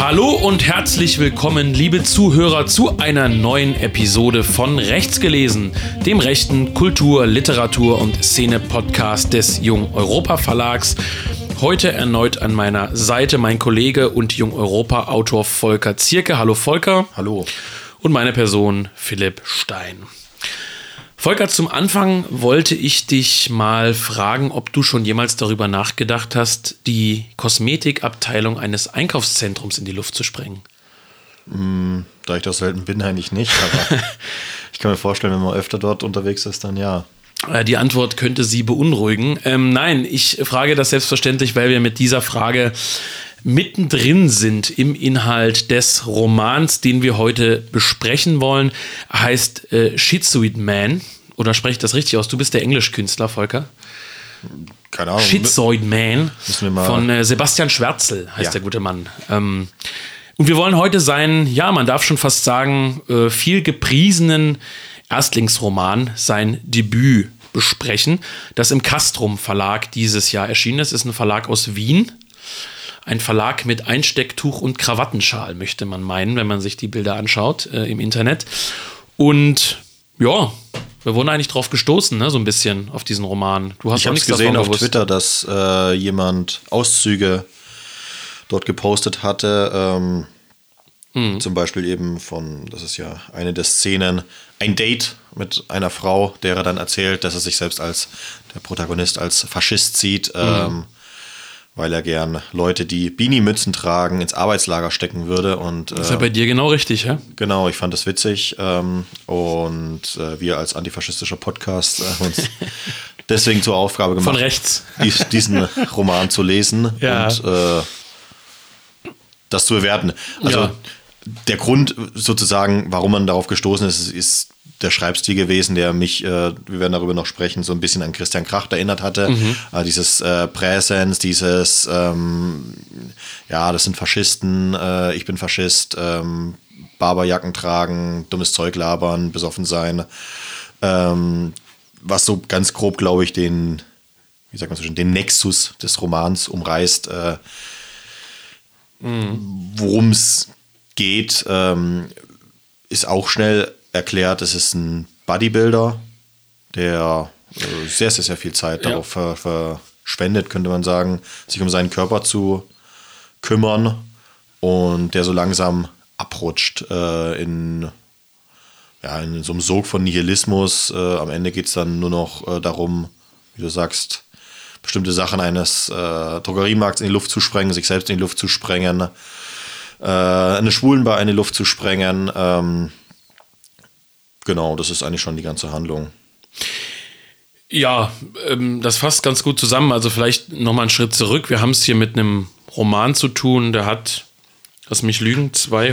Hallo und herzlich willkommen, liebe Zuhörer, zu einer neuen Episode von Rechts gelesen, dem rechten Kultur-, Literatur- und Szene-Podcast des Jung Europa Verlags. Heute erneut an meiner Seite mein Kollege und Jung Europa-Autor Volker Zierke. Hallo Volker. Hallo. Und meine Person Philipp Stein. Volker, zum Anfang wollte ich dich mal fragen, ob du schon jemals darüber nachgedacht hast, die Kosmetikabteilung eines Einkaufszentrums in die Luft zu sprengen. Da ich das selten bin, eigentlich nicht, aber ich kann mir vorstellen, wenn man öfter dort unterwegs ist, dann ja. Die Antwort könnte Sie beunruhigen. Nein, ich frage das selbstverständlich, weil wir mit dieser Frage mittendrin sind im Inhalt des Romans, den wir heute besprechen wollen. Heißt Schizoid Man. Oder spreche ich das richtig aus? Du bist der Englischkünstler, Volker. Keine Ahnung. Schizoid Man von Sebastian Schwärzel heißt der gute Mann. Und wir wollen heute seinen, ja, man darf schon fast sagen, viel gepriesenen Erstlingsroman, sein Debüt besprechen, das im Castrum Verlag dieses Jahr erschienen ist. Es ist ein Verlag aus Wien. Ein Verlag mit Einstecktuch und Krawattenschal, möchte man meinen, wenn man sich die Bilder anschaut im Internet. Und ja, wir wurden eigentlich drauf gestoßen, ne, so ein bisschen auf diesen Roman. Du hast ich habe es gesehen auf Twitter, dass jemand Auszüge dort gepostet hatte. Zum Beispiel eben das ist ja eine der Szenen, ein Date mit einer Frau, der er dann erzählt, dass er sich selbst als der Protagonist als Faschist sieht, weil er gern Leute, die Beanie-Mützen tragen, ins Arbeitslager stecken würde. Und, ist ja bei dir genau richtig, ja? Genau, ich fand das witzig. Und wir als antifaschistischer Podcast uns deswegen zur Aufgabe gemacht, von rechts diesen Roman zu lesen und das zu bewerten. Also der Grund sozusagen, warum man darauf gestoßen ist der Schreibstil gewesen, der mich, wir werden darüber noch sprechen, so ein bisschen an Christian Kracht erinnert hatte. Dieses Präsens, dieses, das sind Faschisten, ich bin Faschist, Barberjacken tragen, dummes Zeug labern, besoffen sein. Was so ganz grob, glaube ich, den Nexus des Romans umreißt, worum es geht, ist auch schnell erklärt. Es ist ein Bodybuilder, der sehr, sehr, sehr viel Zeit darauf verschwendet, könnte man sagen, sich um seinen Körper zu kümmern und der so langsam abrutscht in so einem Sog von Nihilismus. Am Ende geht es dann nur noch darum, wie du sagst, bestimmte Sachen eines Drogeriemarkts in die Luft zu sprengen, sich selbst in die Luft zu sprengen, eine Schwulenbar in die Luft zu sprengen. Genau, das ist eigentlich schon die ganze Handlung. Ja, das fasst ganz gut zusammen. Also vielleicht nochmal einen Schritt zurück. Wir haben es hier mit einem Roman zu tun, der hat, lass mich lügen,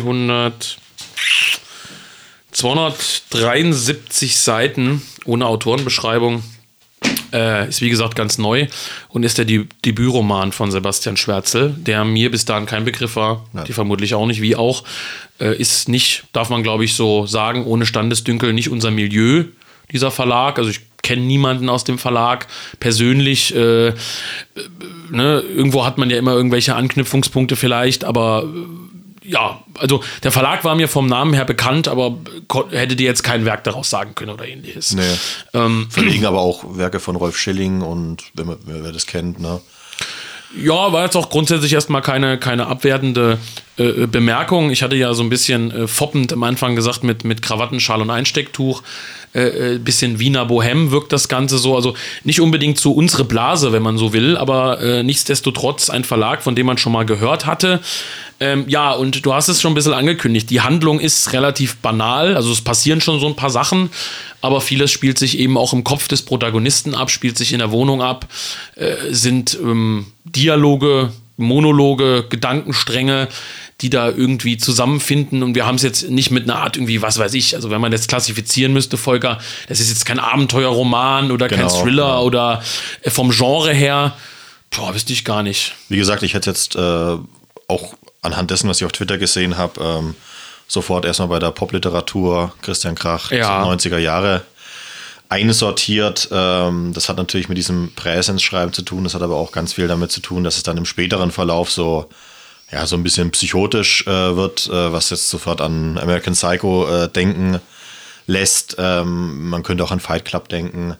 273 Seiten ohne Autorenbeschreibung. Ist wie gesagt ganz neu und ist der Debütroman von Sebastian Schwärzel, der mir bis dahin kein Begriff war, die vermutlich auch nicht, wie auch. Ist nicht, darf man glaube ich so sagen, ohne Standesdünkel nicht unser Milieu, dieser Verlag. Also ich kenne niemanden aus dem Verlag persönlich. Irgendwo hat man ja immer irgendwelche Anknüpfungspunkte vielleicht, aber also der Verlag war mir vom Namen her bekannt, aber hätte dir jetzt kein Werk daraus sagen können oder ähnliches. Nee. Verlegen aber auch Werke von Rolf Schilling und wer das kennt, ne? Ja, war jetzt auch grundsätzlich erstmal keine abwertende Bemerkung. Ich hatte ja so ein bisschen foppend am Anfang gesagt mit Krawattenschal und Einstecktuch. Bisschen Wiener Bohem wirkt das Ganze so. Also nicht unbedingt so unsere Blase, wenn man so will, aber nichtsdestotrotz ein Verlag, von dem man schon mal gehört hatte. Und du hast es schon ein bisschen angekündigt. Die Handlung ist relativ banal. Also es passieren schon so ein paar Sachen, aber vieles spielt sich eben auch im Kopf des Protagonisten ab, spielt sich in der Wohnung ab, sind Dialoge, Monologe, Gedankenstränge, die da irgendwie zusammenfinden. Und wir haben es jetzt nicht mit einer Art irgendwie, was weiß ich, also wenn man das klassifizieren müsste, Volker, das ist jetzt kein Abenteuerroman oder kein Thriller oder vom Genre her, wüsste ich gar nicht. Wie gesagt, ich hätte jetzt auch anhand dessen, was ich auf Twitter gesehen habe, sofort erstmal bei der Popliteratur Christian Krach 90er Jahre einsortiert. Das hat natürlich mit diesem Präsenzschreiben zu tun, das hat aber auch ganz viel damit zu tun, dass es dann im späteren Verlauf so ja, so ein bisschen psychotisch wird, was jetzt sofort an American Psycho denken lässt. Man könnte auch an Fight Club denken.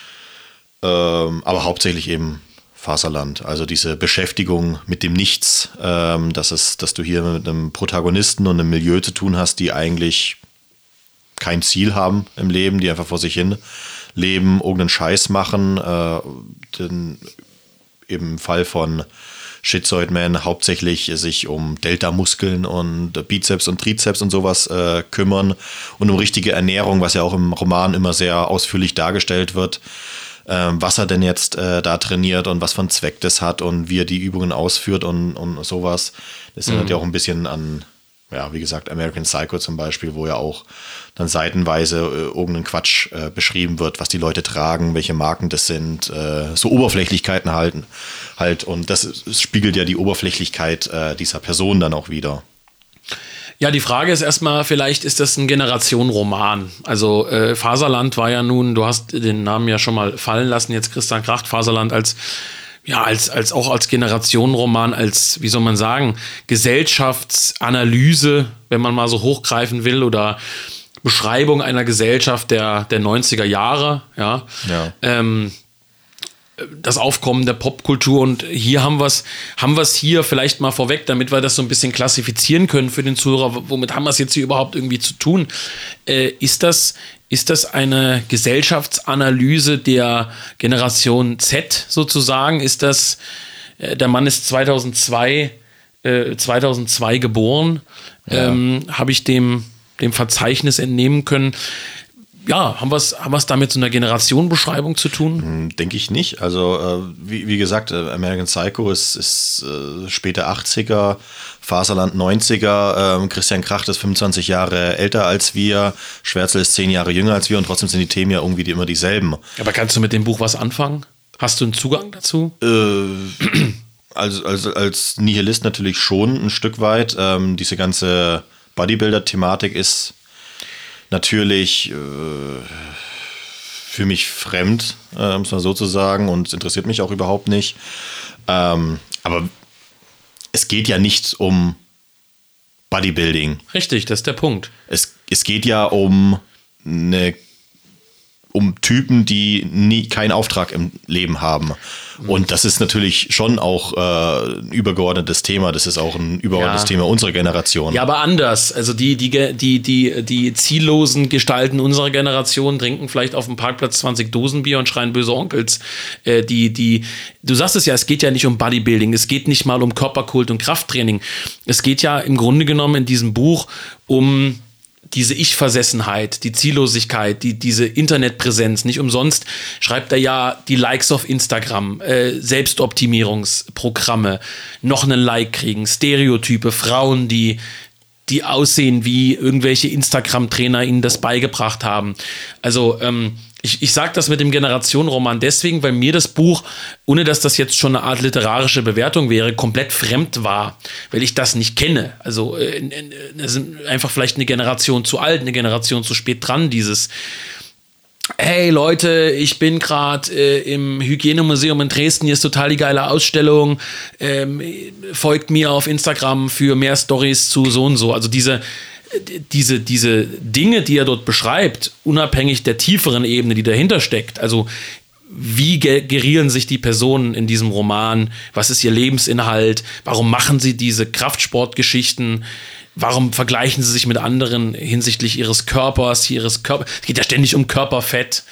Aber hauptsächlich eben Faserland. Also diese Beschäftigung mit dem Nichts, dass du hier mit einem Protagonisten und einem Milieu zu tun hast, die eigentlich kein Ziel haben im Leben, die einfach vor sich hin leben, irgendeinen Scheiß machen. Im Fall von Schizoid Man hauptsächlich sich um Delta-Muskeln und Bizeps und Trizeps und sowas kümmern und um richtige Ernährung, was ja auch im Roman immer sehr ausführlich dargestellt wird, was er denn jetzt da trainiert und was für einen Zweck das hat und wie er die Übungen ausführt und sowas. Das erinnert ja auch ein bisschen an, ja, wie gesagt, American Psycho zum Beispiel, wo ja auch dann seitenweise irgendein Quatsch beschrieben wird, was die Leute tragen, welche Marken das sind, so Oberflächlichkeiten halt. Und das spiegelt ja die Oberflächlichkeit dieser Person dann auch wieder. Ja, die Frage ist erstmal, vielleicht ist das ein Generationenroman. Also Faserland war ja nun, du hast den Namen ja schon mal fallen lassen, jetzt Christian Kracht, Faserland als Generationenroman, als, wie soll man sagen, Gesellschaftsanalyse, wenn man mal so hochgreifen will, oder Beschreibung einer Gesellschaft der 90er Jahre, ja. Das Aufkommen der Popkultur, und hier haben wir es hier vielleicht mal vorweg, damit wir das so ein bisschen klassifizieren können für den Zuhörer, womit haben wir es jetzt hier überhaupt irgendwie zu tun? Ist das eine Gesellschaftsanalyse der Generation Z sozusagen? Ist das, der Mann ist 2002 geboren, habe ich dem Verzeichnis entnehmen können. Ja, haben wir es da mit so einer Generationenbeschreibung zu tun? Denke ich nicht. Also, wie gesagt, American Psycho ist späte 80er, Faserland 90er, Christian Kracht ist 25 Jahre älter als wir, Schwärzel ist 10 Jahre jünger als wir, und trotzdem sind die Themen ja irgendwie immer dieselben. Aber kannst du mit dem Buch was anfangen? Hast du einen Zugang dazu? Also als Nihilist natürlich schon ein Stück weit. Diese ganze Bodybuilder-Thematik ist natürlich für mich fremd, muss man so zu sagen, und es interessiert mich auch überhaupt nicht. Aber es geht ja nicht um Bodybuilding. Richtig, das ist der Punkt. Es geht ja um Typen, die keinen Auftrag im Leben haben. Und das ist natürlich schon auch ein übergeordnetes Thema. Das ist auch ein übergeordnetes Thema unserer Generation. Ja, aber anders. Also die ziellosen Gestalten unserer Generation trinken vielleicht auf dem Parkplatz 20 Dosen Bier und schreien böse Onkels. Du sagst es ja, es geht ja nicht um Bodybuilding. Es geht nicht mal um Körperkult und Krafttraining. Es geht ja im Grunde genommen in diesem Buch um diese Ich-Versessenheit, die Ziellosigkeit, diese Internetpräsenz. Nicht umsonst schreibt er ja die Likes auf Instagram, Selbstoptimierungsprogramme, noch einen Like kriegen, Stereotype, Frauen, die aussehen, wie irgendwelche Instagram-Trainer ihnen das beigebracht haben. Also ich sage das mit dem Generationenroman deswegen, weil mir das Buch, ohne dass das jetzt schon eine Art literarische Bewertung wäre, komplett fremd war, weil ich das nicht kenne. Also sind einfach vielleicht eine Generation zu alt, eine Generation zu spät dran, dieses hey Leute, ich bin gerade im Hygienemuseum in Dresden, hier ist total die geile Ausstellung, folgt mir auf Instagram für mehr Stories zu so und so. Also diese Dinge, die er dort beschreibt, unabhängig der tieferen Ebene, die dahinter steckt, also wie gerieren sich die Personen in diesem Roman, was ist ihr Lebensinhalt, warum machen sie diese Kraftsportgeschichten, warum vergleichen sie sich mit anderen hinsichtlich ihres Körpers, es geht ja ständig um Körperfett,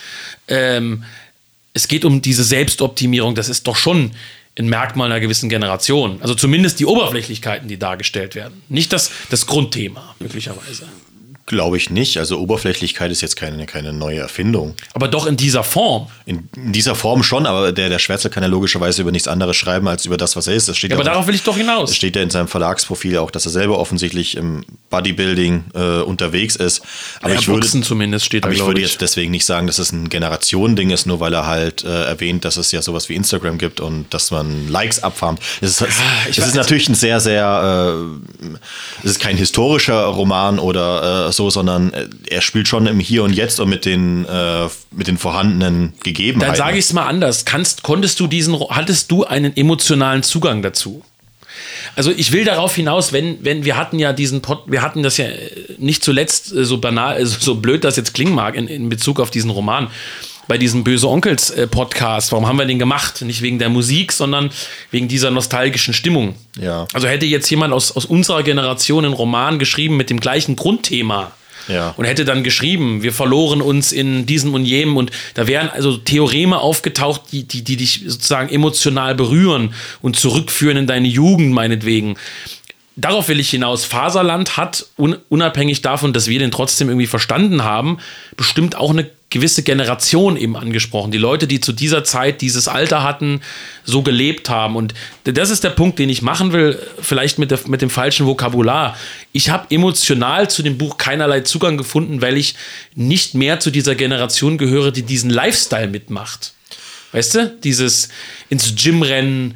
es geht um diese Selbstoptimierung, das ist doch schon ein Merkmal einer gewissen Generation. Also zumindest die Oberflächlichkeiten, die dargestellt werden. Nicht das Grundthema, möglicherweise. Glaube ich nicht. Also Oberflächlichkeit ist jetzt keine neue Erfindung. Aber doch in dieser Form. In dieser Form schon, aber der Schwärzel kann ja logischerweise über nichts anderes schreiben, als über das, was er ist. Das steht aber darauf will ich doch hinaus. Es steht ja in seinem Verlagsprofil auch, dass er selber offensichtlich im Bodybuilding unterwegs ist. Aber ja, Boxen zumindest steht da, aber ich würde jetzt deswegen nicht sagen, dass es ein Generationending ist, nur weil er halt erwähnt, dass es ja sowas wie Instagram gibt und dass man Likes abfarmt. Es ist natürlich ein sehr, sehr es ist kein historischer Roman oder so, sondern er spielt schon im Hier und Jetzt und mit den vorhandenen Gegebenheiten. Dann sage ich es mal anders. Hattest du einen emotionalen Zugang dazu? Also ich will darauf hinaus, wenn wir hatten ja wir hatten das ja nicht zuletzt so banal, so blöd das jetzt klingen mag in Bezug auf diesen Roman, bei diesem Böse Onkels Podcast. Warum haben wir den gemacht? Nicht wegen der Musik, sondern wegen dieser nostalgischen Stimmung. Ja. Also hätte jetzt jemand aus unserer Generation einen Roman geschrieben mit dem gleichen Grundthema, ja, und hätte dann geschrieben, wir verloren uns in diesem und jenem, und da wären also Theoreme aufgetaucht, die dich sozusagen emotional berühren und zurückführen in deine Jugend meinetwegen. Darauf will ich hinaus. Faserland hat, unabhängig davon, dass wir den trotzdem irgendwie verstanden haben, bestimmt auch eine gewisse Generation eben angesprochen. Die Leute, die zu dieser Zeit dieses Alter hatten, so gelebt haben. Und das ist der Punkt, den ich machen will, vielleicht mit dem falschen Vokabular. Ich habe emotional zu dem Buch keinerlei Zugang gefunden, weil ich nicht mehr zu dieser Generation gehöre, die diesen Lifestyle mitmacht. Weißt du? Dieses ins Gym rennen,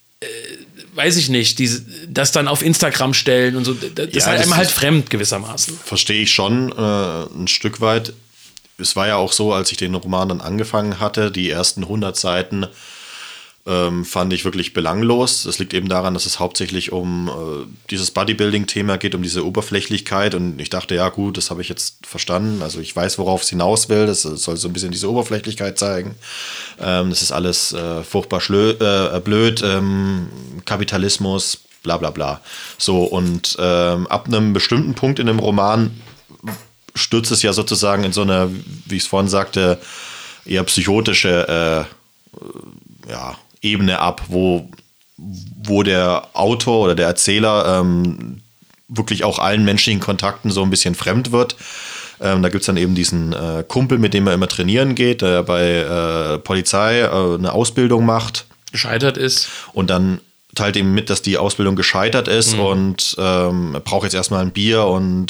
weiß ich nicht, das dann auf Instagram stellen und so. Das ist halt einmal halt fremd gewissermaßen. Verstehe ich schon ein Stück weit. Es war ja auch so, als ich den Roman dann angefangen hatte, die ersten 100 Seiten fand ich wirklich belanglos. Das liegt eben daran, dass es hauptsächlich um dieses Bodybuilding-Thema geht, um diese Oberflächlichkeit. Und ich dachte, ja gut, das habe ich jetzt verstanden. Also ich weiß, worauf es hinaus will. Das soll so ein bisschen diese Oberflächlichkeit zeigen. Das ist alles furchtbar blöd. Kapitalismus, bla bla bla. So, und ab einem bestimmten Punkt in dem Roman stürzt es ja sozusagen in so eine, wie ich es vorhin sagte, eher psychotische Ebene ab, wo der Autor oder der Erzähler wirklich auch allen menschlichen Kontakten so ein bisschen fremd wird. Da gibt es dann eben diesen Kumpel, mit dem er immer trainieren geht, der bei Polizei eine Ausbildung macht. Gescheitert ist. Und dann teilt ihm mit, dass die Ausbildung gescheitert ist und er braucht jetzt erstmal ein Bier und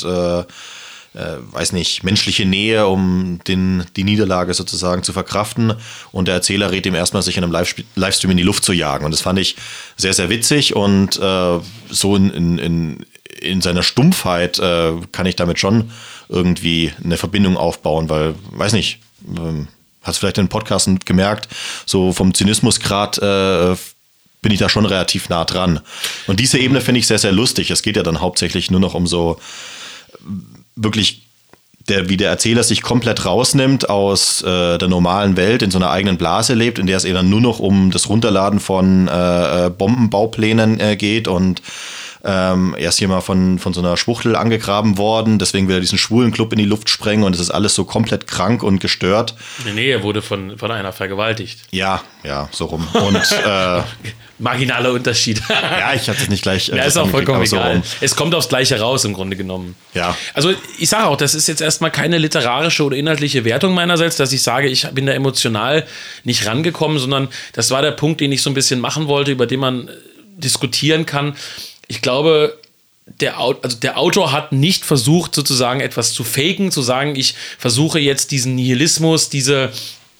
weiß nicht, menschliche Nähe, um die Niederlage sozusagen zu verkraften. Und der Erzähler rät ihm erstmal, sich in einem Livestream in die Luft zu jagen. Und das fand ich sehr, sehr witzig. Und so in seiner Stumpfheit kann ich damit schon irgendwie eine Verbindung aufbauen, weil, weiß nicht, hast du vielleicht in den Podcasts gemerkt, so vom Zynismusgrad bin ich da schon relativ nah dran. Und diese Ebene finde ich sehr, sehr lustig. Es geht ja dann hauptsächlich nur noch um so wirklich, wie der Erzähler sich komplett rausnimmt aus der normalen Welt, in so einer eigenen Blase lebt, in der es eben dann nur noch um das Runterladen von Bombenbauplänen geht und er ist hier mal von so einer Schwuchtel angegraben worden, deswegen will er diesen schwulen Club in die Luft sprengen und es ist alles so komplett krank und gestört. Nee, er wurde von einer vergewaltigt. Ja, so rum. Und marginaler Unterschied. Ja, ich hatte es nicht gleich. Ja, ist auch vollkommen egal. Es kommt aufs Gleiche raus, im Grunde genommen. Ja. Also ich sage auch, das ist jetzt erstmal keine literarische oder inhaltliche Wertung meinerseits, dass ich sage, ich bin da emotional nicht rangekommen, sondern das war der Punkt, den ich so ein bisschen machen wollte, über den man diskutieren kann. Ich glaube, der Autor hat nicht versucht, sozusagen etwas zu faken, zu sagen, ich versuche jetzt diesen Nihilismus, diese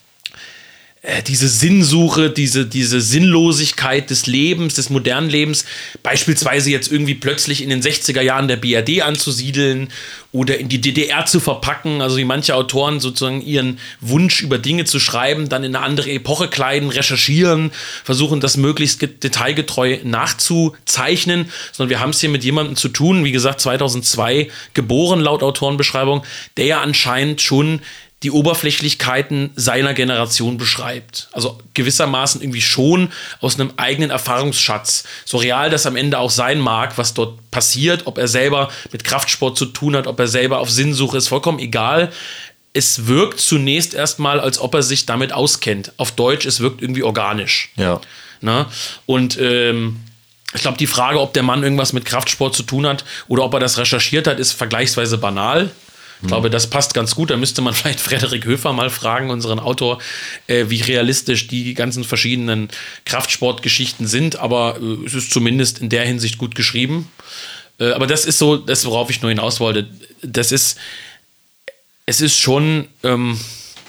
Sinnsuche, diese Sinnlosigkeit des Lebens, des modernen Lebens, beispielsweise jetzt irgendwie plötzlich in den 60er Jahren der BRD anzusiedeln oder in die DDR zu verpacken, also wie manche Autoren sozusagen ihren Wunsch über Dinge zu schreiben, dann in eine andere Epoche kleiden, recherchieren, versuchen das möglichst detailgetreu nachzuzeichnen, sondern wir haben es hier mit jemandem zu tun, wie gesagt 2002 geboren laut Autorenbeschreibung, der ja anscheinend schon die Oberflächlichkeiten seiner Generation beschreibt. Also gewissermaßen irgendwie schon aus einem eigenen Erfahrungsschatz. So real das am Ende auch sein mag, was dort passiert, ob er selber mit Kraftsport zu tun hat, ob er selber auf Sinnsuche ist, vollkommen egal. Es wirkt zunächst erstmal, als ob er sich damit auskennt. Auf Deutsch, es wirkt irgendwie organisch. Ja. Na? Und ich glaube, die Frage, ob der Mann irgendwas mit Kraftsport zu tun hat oder ob er das recherchiert hat, ist vergleichsweise banal. Ich glaube, das passt ganz gut. Da müsste man vielleicht Frederik Höfer mal fragen, unseren Autor, wie realistisch die ganzen verschiedenen Kraftsportgeschichten sind. Aber es ist zumindest in der Hinsicht gut geschrieben. Aber das ist so, das, worauf ich nur hinaus wollte. Es ist schon ein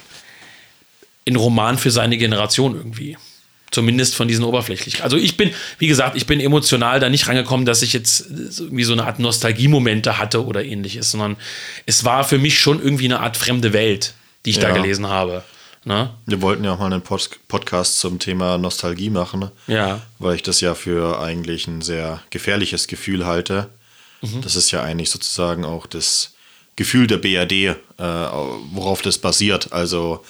Roman für seine Generation irgendwie. Zumindest von diesen Oberflächlichen. Also ich bin emotional da nicht rangekommen, dass ich jetzt irgendwie so eine Art Nostalgiemomente hatte oder ähnliches, sondern es war für mich schon irgendwie eine Art fremde Welt, die ich da gelesen habe. Na? Wir wollten ja auch mal einen Podcast zum Thema Nostalgie machen, Ja. weil ich das ja für eigentlich ein sehr gefährliches Gefühl halte. Das ist ja eigentlich sozusagen auch das Gefühl der BRD, worauf das basiert. Also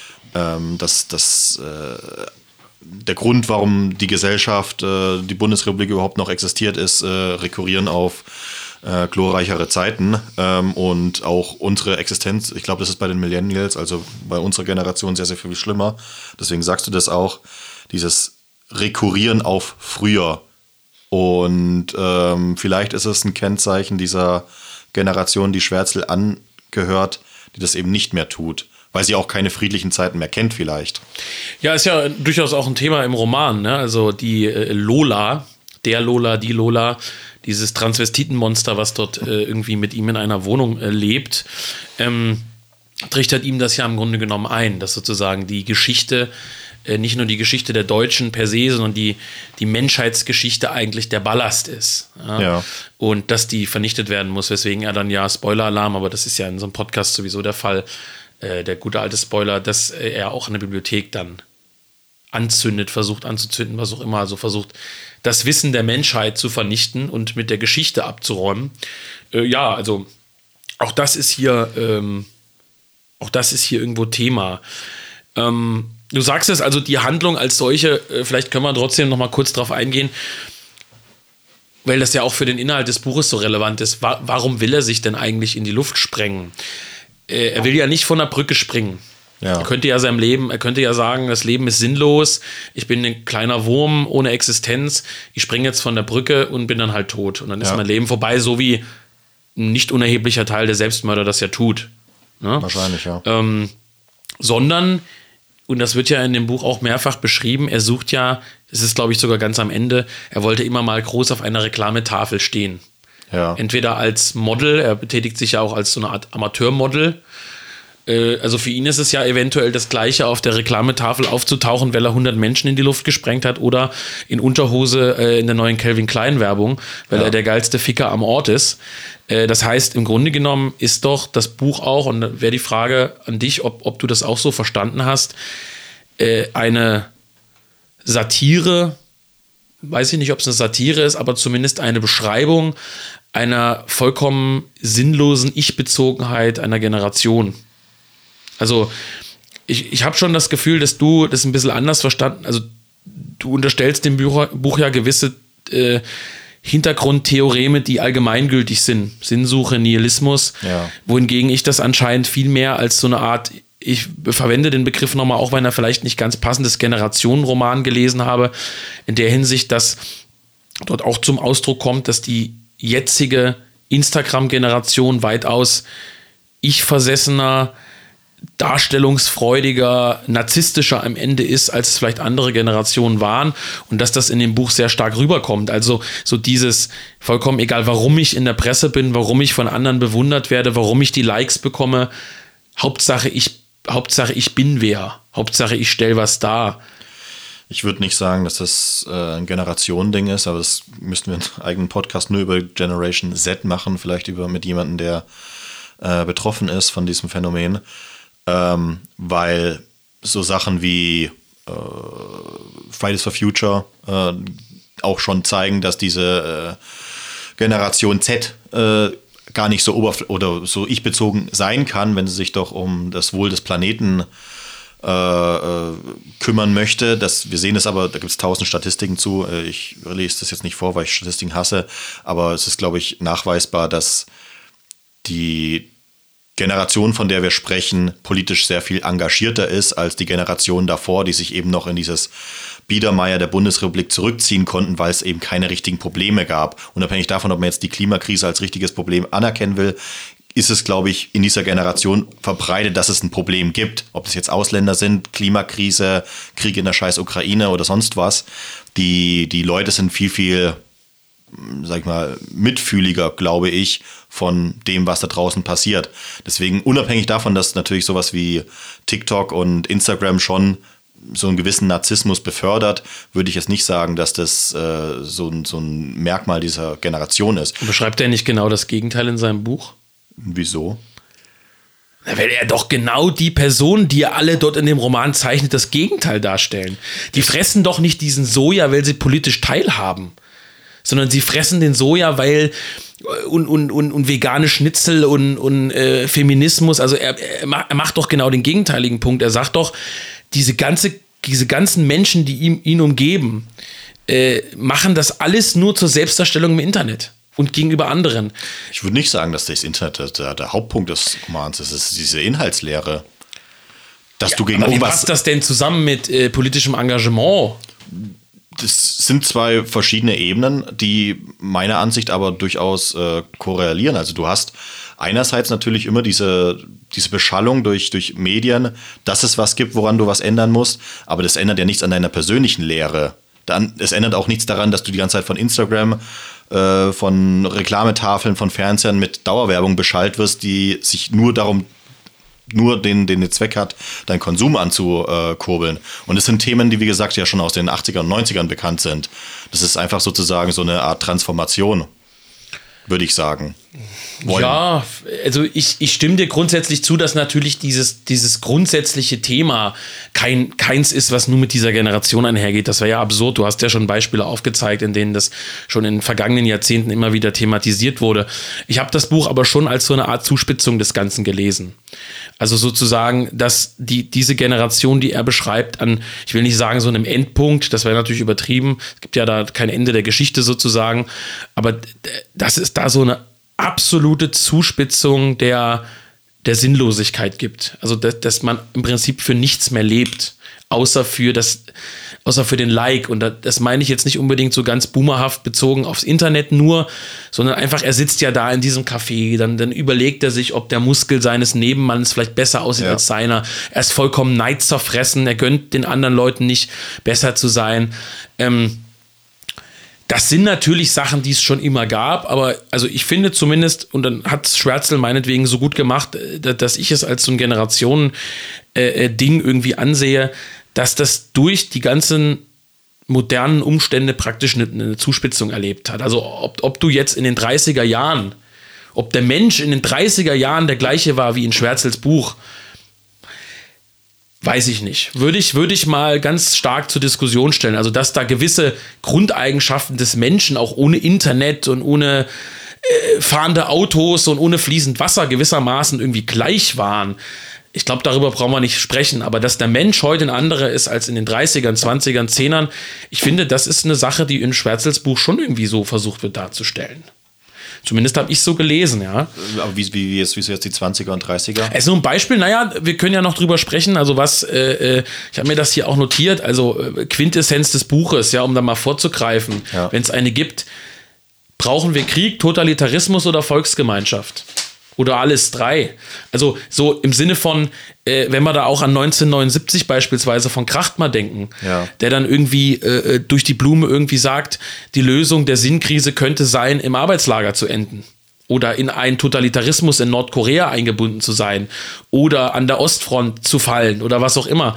der Grund, warum die Gesellschaft, die Bundesrepublik überhaupt noch existiert, ist rekurrieren auf glorreichere Zeiten und auch unsere Existenz. Ich glaube, das ist bei den Millennials, also bei unserer Generation sehr, sehr viel schlimmer. Deswegen sagst du das auch, dieses Rekurrieren auf früher. Und vielleicht ist es ein Kennzeichen dieser Generation, die Schwärzel angehört, die das eben nicht mehr tut. Weil sie auch keine friedlichen Zeiten mehr kennt vielleicht. Ja, ist ja durchaus auch ein Thema im Roman. Ne? Also die Lola, die Lola, dieses Transvestitenmonster, was dort irgendwie mit ihm in einer Wohnung lebt, trichtert ihm das ja im Grunde genommen ein, dass sozusagen die Geschichte, nicht nur die Geschichte der Deutschen per se, sondern die Menschheitsgeschichte eigentlich der Ballast ist. Ja? Und dass die vernichtet werden muss, weswegen er dann ja, Spoiler-Alarm, aber das ist ja in so einem Podcast sowieso der Fall, der gute alte Spoiler, dass er auch eine Bibliothek dann versucht anzuzünden, was auch immer, also versucht, das Wissen der Menschheit zu vernichten und mit der Geschichte abzuräumen. Ja, also auch das ist hier irgendwo Thema. Du sagst es, also die Handlung als solche, vielleicht können wir trotzdem noch mal kurz drauf eingehen, weil das ja auch für den Inhalt des Buches so relevant ist. Warum will er sich denn eigentlich in die Luft sprengen? Er will ja nicht von der Brücke springen. Ja. Er könnte ja sagen, das Leben ist sinnlos, ich bin ein kleiner Wurm ohne Existenz, ich springe jetzt von der Brücke und bin dann halt tot. Und dann ist mein Leben vorbei, so wie ein nicht unerheblicher Teil der Selbstmörder das ja tut. Ne? Wahrscheinlich, ja. Sondern, und das wird ja in dem Buch auch mehrfach beschrieben, er sucht ja, es ist glaube ich sogar ganz am Ende, er wollte immer mal groß auf einer Reklametafel stehen. Ja. Entweder als Model, er betätigt sich ja auch als so eine Art Amateurmodel. Also für ihn ist es ja eventuell das Gleiche, auf der Reklametafel aufzutauchen, weil er 100 Menschen in die Luft gesprengt hat, oder in Unterhose in der neuen Calvin Klein Werbung, weil er der geilste Ficker am Ort ist. Das heißt, im Grunde genommen ist doch das Buch auch, und da wäre die Frage an dich, ob du das auch so verstanden hast, eine Satire, weiß ich nicht, ob es eine Satire ist, aber zumindest eine Beschreibung einer vollkommen sinnlosen Ich-Bezogenheit einer Generation. Also ich habe schon das Gefühl, dass du das ein bisschen anders verstanden, also du unterstellst dem Buch ja gewisse Hintergrundtheoreme, die allgemeingültig sind. Sinnsuche, Nihilismus, wohingegen ich das anscheinend viel mehr als so eine Art, ich verwende den Begriff nochmal, auch wenn er vielleicht nicht ganz passendes Generationenroman gelesen habe, in der Hinsicht, dass dort auch zum Ausdruck kommt, dass die jetzige Instagram-Generation weitaus ich-versessener, darstellungsfreudiger, narzisstischer am Ende ist, als es vielleicht andere Generationen waren, und dass das in dem Buch sehr stark rüberkommt. Also so dieses vollkommen egal, warum ich in der Presse bin, warum ich von anderen bewundert werde, warum ich die Likes bekomme, Hauptsache ich bin wer, Hauptsache ich stelle was dar. Ich würde nicht sagen, dass das ein Generationending ist, aber das müssten wir einen eigenen Podcast nur über Generation Z machen, vielleicht mit jemandem, der betroffen ist von diesem Phänomen, weil so Sachen wie Fridays for Future auch schon zeigen, dass diese Generation Z gar nicht so oder so ich-bezogen sein kann, wenn sie sich doch um das Wohl des Planeten kümmern möchte. Wir sehen es aber, da gibt es 1000 Statistiken zu. Ich lese das jetzt nicht vor, weil ich Statistiken hasse, aber es ist, glaube ich, nachweisbar, dass die Generation, von der wir sprechen, politisch sehr viel engagierter ist als die Generation davor, die sich eben noch in dieses Biedermeier der Bundesrepublik zurückziehen konnten, weil es eben keine richtigen Probleme gab. Unabhängig davon, ob man jetzt die Klimakrise als richtiges Problem anerkennen will, ist es, glaube ich, in dieser Generation verbreitet, dass es ein Problem gibt. Ob es jetzt Ausländer sind, Klimakrise, Krieg in der scheiß Ukraine oder sonst was. Die Leute sind viel, viel, sag ich mal, mitfühliger, glaube ich, von dem, was da draußen passiert. Deswegen, unabhängig davon, dass natürlich sowas wie TikTok und Instagram schon so einen gewissen Narzissmus befördert, würde ich jetzt nicht sagen, dass das so ein Merkmal dieser Generation ist. Beschreibt er nicht genau das Gegenteil in seinem Buch? Wieso? Weil er doch genau die Person, die er alle dort in dem Roman zeichnet, das Gegenteil darstellen. Die fressen doch nicht diesen Soja, weil sie politisch teilhaben, sondern sie fressen den Soja, weil und vegane Schnitzel und Feminismus, also er macht doch genau den gegenteiligen Punkt. Er sagt doch, diese ganzen Menschen, die ihn umgeben, machen das alles nur zur Selbstdarstellung im Internet und gegenüber anderen. Ich würde nicht sagen, dass das Internet der Hauptpunkt des Romans ist. Es ist diese Inhaltslehre. Dass du gegen aber wie irgendwas. passt das denn zusammen mit politischem Engagement? Das sind zwei verschiedene Ebenen, die meiner Ansicht aber durchaus korrelieren. Also du hast einerseits natürlich immer diese Beschallung durch Medien, dass es was gibt, woran du was ändern musst, aber das ändert ja nichts an deiner persönlichen Lehre. Es ändert auch nichts daran, dass du die ganze Zeit von Instagram, von Reklametafeln, von Fernsehern mit Dauerwerbung beschallt wirst, die sich nur den Zweck hat, deinen Konsum anzukurbeln. Und es sind Themen, die, wie gesagt, ja schon aus den 80ern und 90ern bekannt sind. Das ist einfach sozusagen so eine Art Transformation, würde ich sagen. Ja, also ich stimme dir grundsätzlich zu, dass natürlich dieses grundsätzliche Thema keins ist, was nur mit dieser Generation einhergeht. Das wäre ja absurd. Du hast ja schon Beispiele aufgezeigt, in denen das schon in den vergangenen Jahrzehnten immer wieder thematisiert wurde. Ich habe das Buch aber schon als so eine Art Zuspitzung des Ganzen gelesen. Also sozusagen, dass diese Generation, die er beschreibt, ich will nicht sagen so einem Endpunkt, das wäre natürlich übertrieben, es gibt ja da kein Ende der Geschichte sozusagen, aber das ist da so eine absolute Zuspitzung der Sinnlosigkeit gibt. Also, dass man im Prinzip für nichts mehr lebt, außer für den Like. Und das meine ich jetzt nicht unbedingt so ganz boomerhaft bezogen aufs Internet nur, sondern einfach, er sitzt ja da in diesem Café, dann überlegt er sich, ob der Muskel seines Nebenmanns vielleicht besser aussieht als seiner. Er ist vollkommen neidzerfressen, er gönnt den anderen Leuten nicht, besser zu sein. Das sind natürlich Sachen, die es schon immer gab, aber also ich finde zumindest, und dann hat Schwärzel meinetwegen so gut gemacht, dass ich es als so ein Generationen-Ding irgendwie ansehe, dass das durch die ganzen modernen Umstände praktisch eine Zuspitzung erlebt hat. Also ob du jetzt in den 30er Jahren, ob der Mensch in den 30er Jahren der gleiche war wie in Schwärzels Buch, weiß ich nicht. Würde ich mal ganz stark zur Diskussion stellen. Also, dass da gewisse Grundeigenschaften des Menschen auch ohne Internet und ohne fahrende Autos und ohne fließend Wasser gewissermaßen irgendwie gleich waren. Ich glaube, darüber brauchen wir nicht sprechen. Aber dass der Mensch heute ein anderer ist als in den 30ern, 20ern, 10ern, ich finde, das ist eine Sache, die in Schwärzels Buch schon irgendwie so versucht wird darzustellen. Zumindest habe ich so gelesen, ja. Aber wie jetzt die 20er und 30er? Also ein Beispiel, naja, wir können ja noch drüber sprechen, also ich habe mir das hier auch notiert, also Quintessenz des Buches, ja, um da mal vorzugreifen, wenn es eine gibt, brauchen wir Krieg, Totalitarismus oder Volksgemeinschaft? Oder alles drei. Also so im Sinne von, wenn wir da auch an 1979 beispielsweise von Krachtmer denken, der dann irgendwie durch die Blume irgendwie sagt, die Lösung der Sinnkrise könnte sein, im Arbeitslager zu enden. Oder in einen Totalitarismus in Nordkorea eingebunden zu sein. Oder an der Ostfront zu fallen. Oder was auch immer.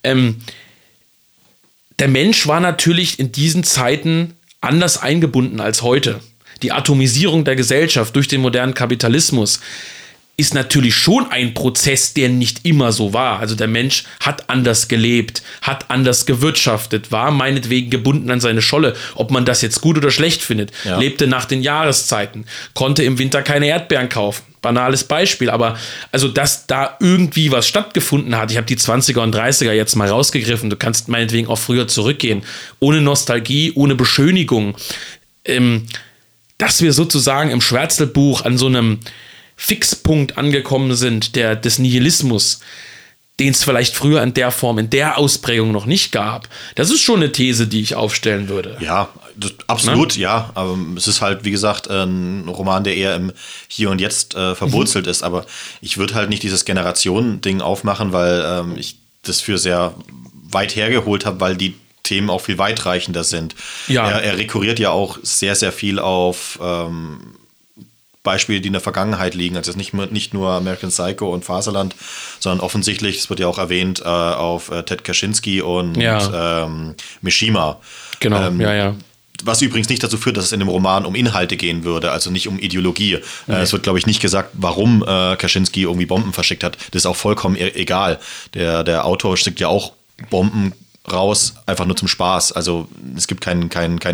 Der Mensch war natürlich in diesen Zeiten anders eingebunden als heute. Die Atomisierung der Gesellschaft durch den modernen Kapitalismus ist natürlich schon ein Prozess, der nicht immer so war. Also der Mensch hat anders gelebt, hat anders gewirtschaftet, war meinetwegen gebunden an seine Scholle, ob man das jetzt gut oder schlecht findet, lebte nach den Jahreszeiten, konnte im Winter keine Erdbeeren kaufen. Banales Beispiel, aber also, dass da irgendwie was stattgefunden hat, ich habe die 20er und 30er jetzt mal rausgegriffen, du kannst meinetwegen auch früher zurückgehen, ohne Nostalgie, ohne Beschönigung, dass wir sozusagen im Schwärzelbuch an so einem Fixpunkt angekommen sind, des Nihilismus, den es vielleicht früher in der Form, in der Ausprägung noch nicht gab. Das ist schon eine These, die ich aufstellen würde. Ja, absolut, ja. Aber es ist halt, wie gesagt, ein Roman, der eher im Hier und Jetzt verwurzelt ist. Aber ich würde halt nicht dieses Generationen-Ding aufmachen, weil ich das für sehr weit hergeholt habe, weil die Themen auch viel weitreichender sind. Ja. Er rekurriert ja auch sehr, sehr viel auf Beispiele, die in der Vergangenheit liegen. Also nicht nur American Psycho und Faserland, sondern offensichtlich, es wird ja auch erwähnt, auf Ted Kaczynski und Mishima. Genau, Was übrigens nicht dazu führt, dass es in dem Roman um Inhalte gehen würde, also nicht um Ideologie. Es wird, glaube ich, nicht gesagt, warum Kaczynski irgendwie Bomben verschickt hat. Das ist auch vollkommen egal. Der Autor schickt ja auch Bomben raus, einfach nur zum Spaß. Also es gibt keine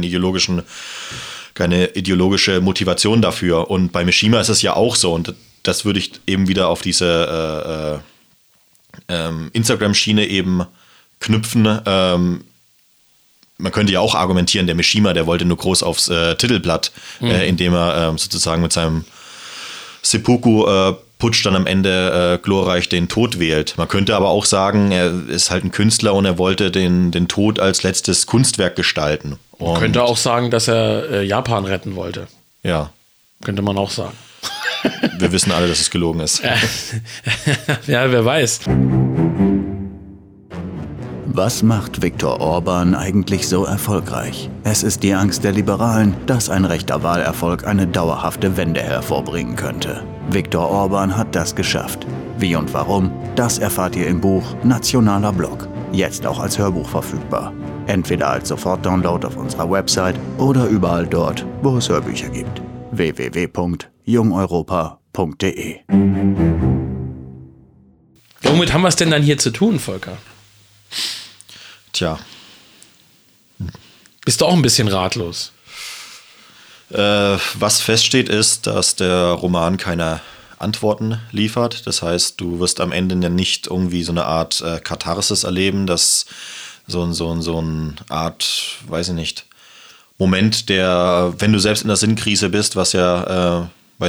ideologische Motivation dafür. Und bei Mishima ist es ja auch so. Und das würde ich eben wieder auf diese Instagram-Schiene eben knüpfen. Man könnte ja auch argumentieren, der Mishima, der wollte nur groß aufs Titelblatt, indem er sozusagen mit seinem Seppuku-Putsch dann am Ende glorreich den Tod wählt. Man könnte aber auch sagen, er ist halt ein Künstler und er wollte den Tod als letztes Kunstwerk gestalten. Man könnte auch sagen, dass er Japan retten wollte. Ja. Könnte man auch sagen. Wir wissen alle, dass es gelogen ist. Ja, wer weiß. Was macht Viktor Orban eigentlich so erfolgreich? Es ist die Angst der Liberalen, dass ein rechter Wahlerfolg eine dauerhafte Wende hervorbringen könnte. Viktor Orban hat das geschafft. Wie und warum, das erfahrt ihr im Buch Nationaler Block. Jetzt auch als Hörbuch verfügbar. Entweder als Sofortdownload auf unserer Website oder überall dort, wo es Hörbücher gibt. www.jungeuropa.de. Womit haben wir es denn dann hier zu tun, Volker? Tja. Bist du auch ein bisschen ratlos? Was feststeht, ist, dass der Roman keine Antworten liefert. Das heißt, du wirst am Ende ja nicht irgendwie so eine Art Katharsis erleben, dass so eine Art, weiß ich nicht, Moment, der, wenn du selbst in der Sinnkrise bist, was ja,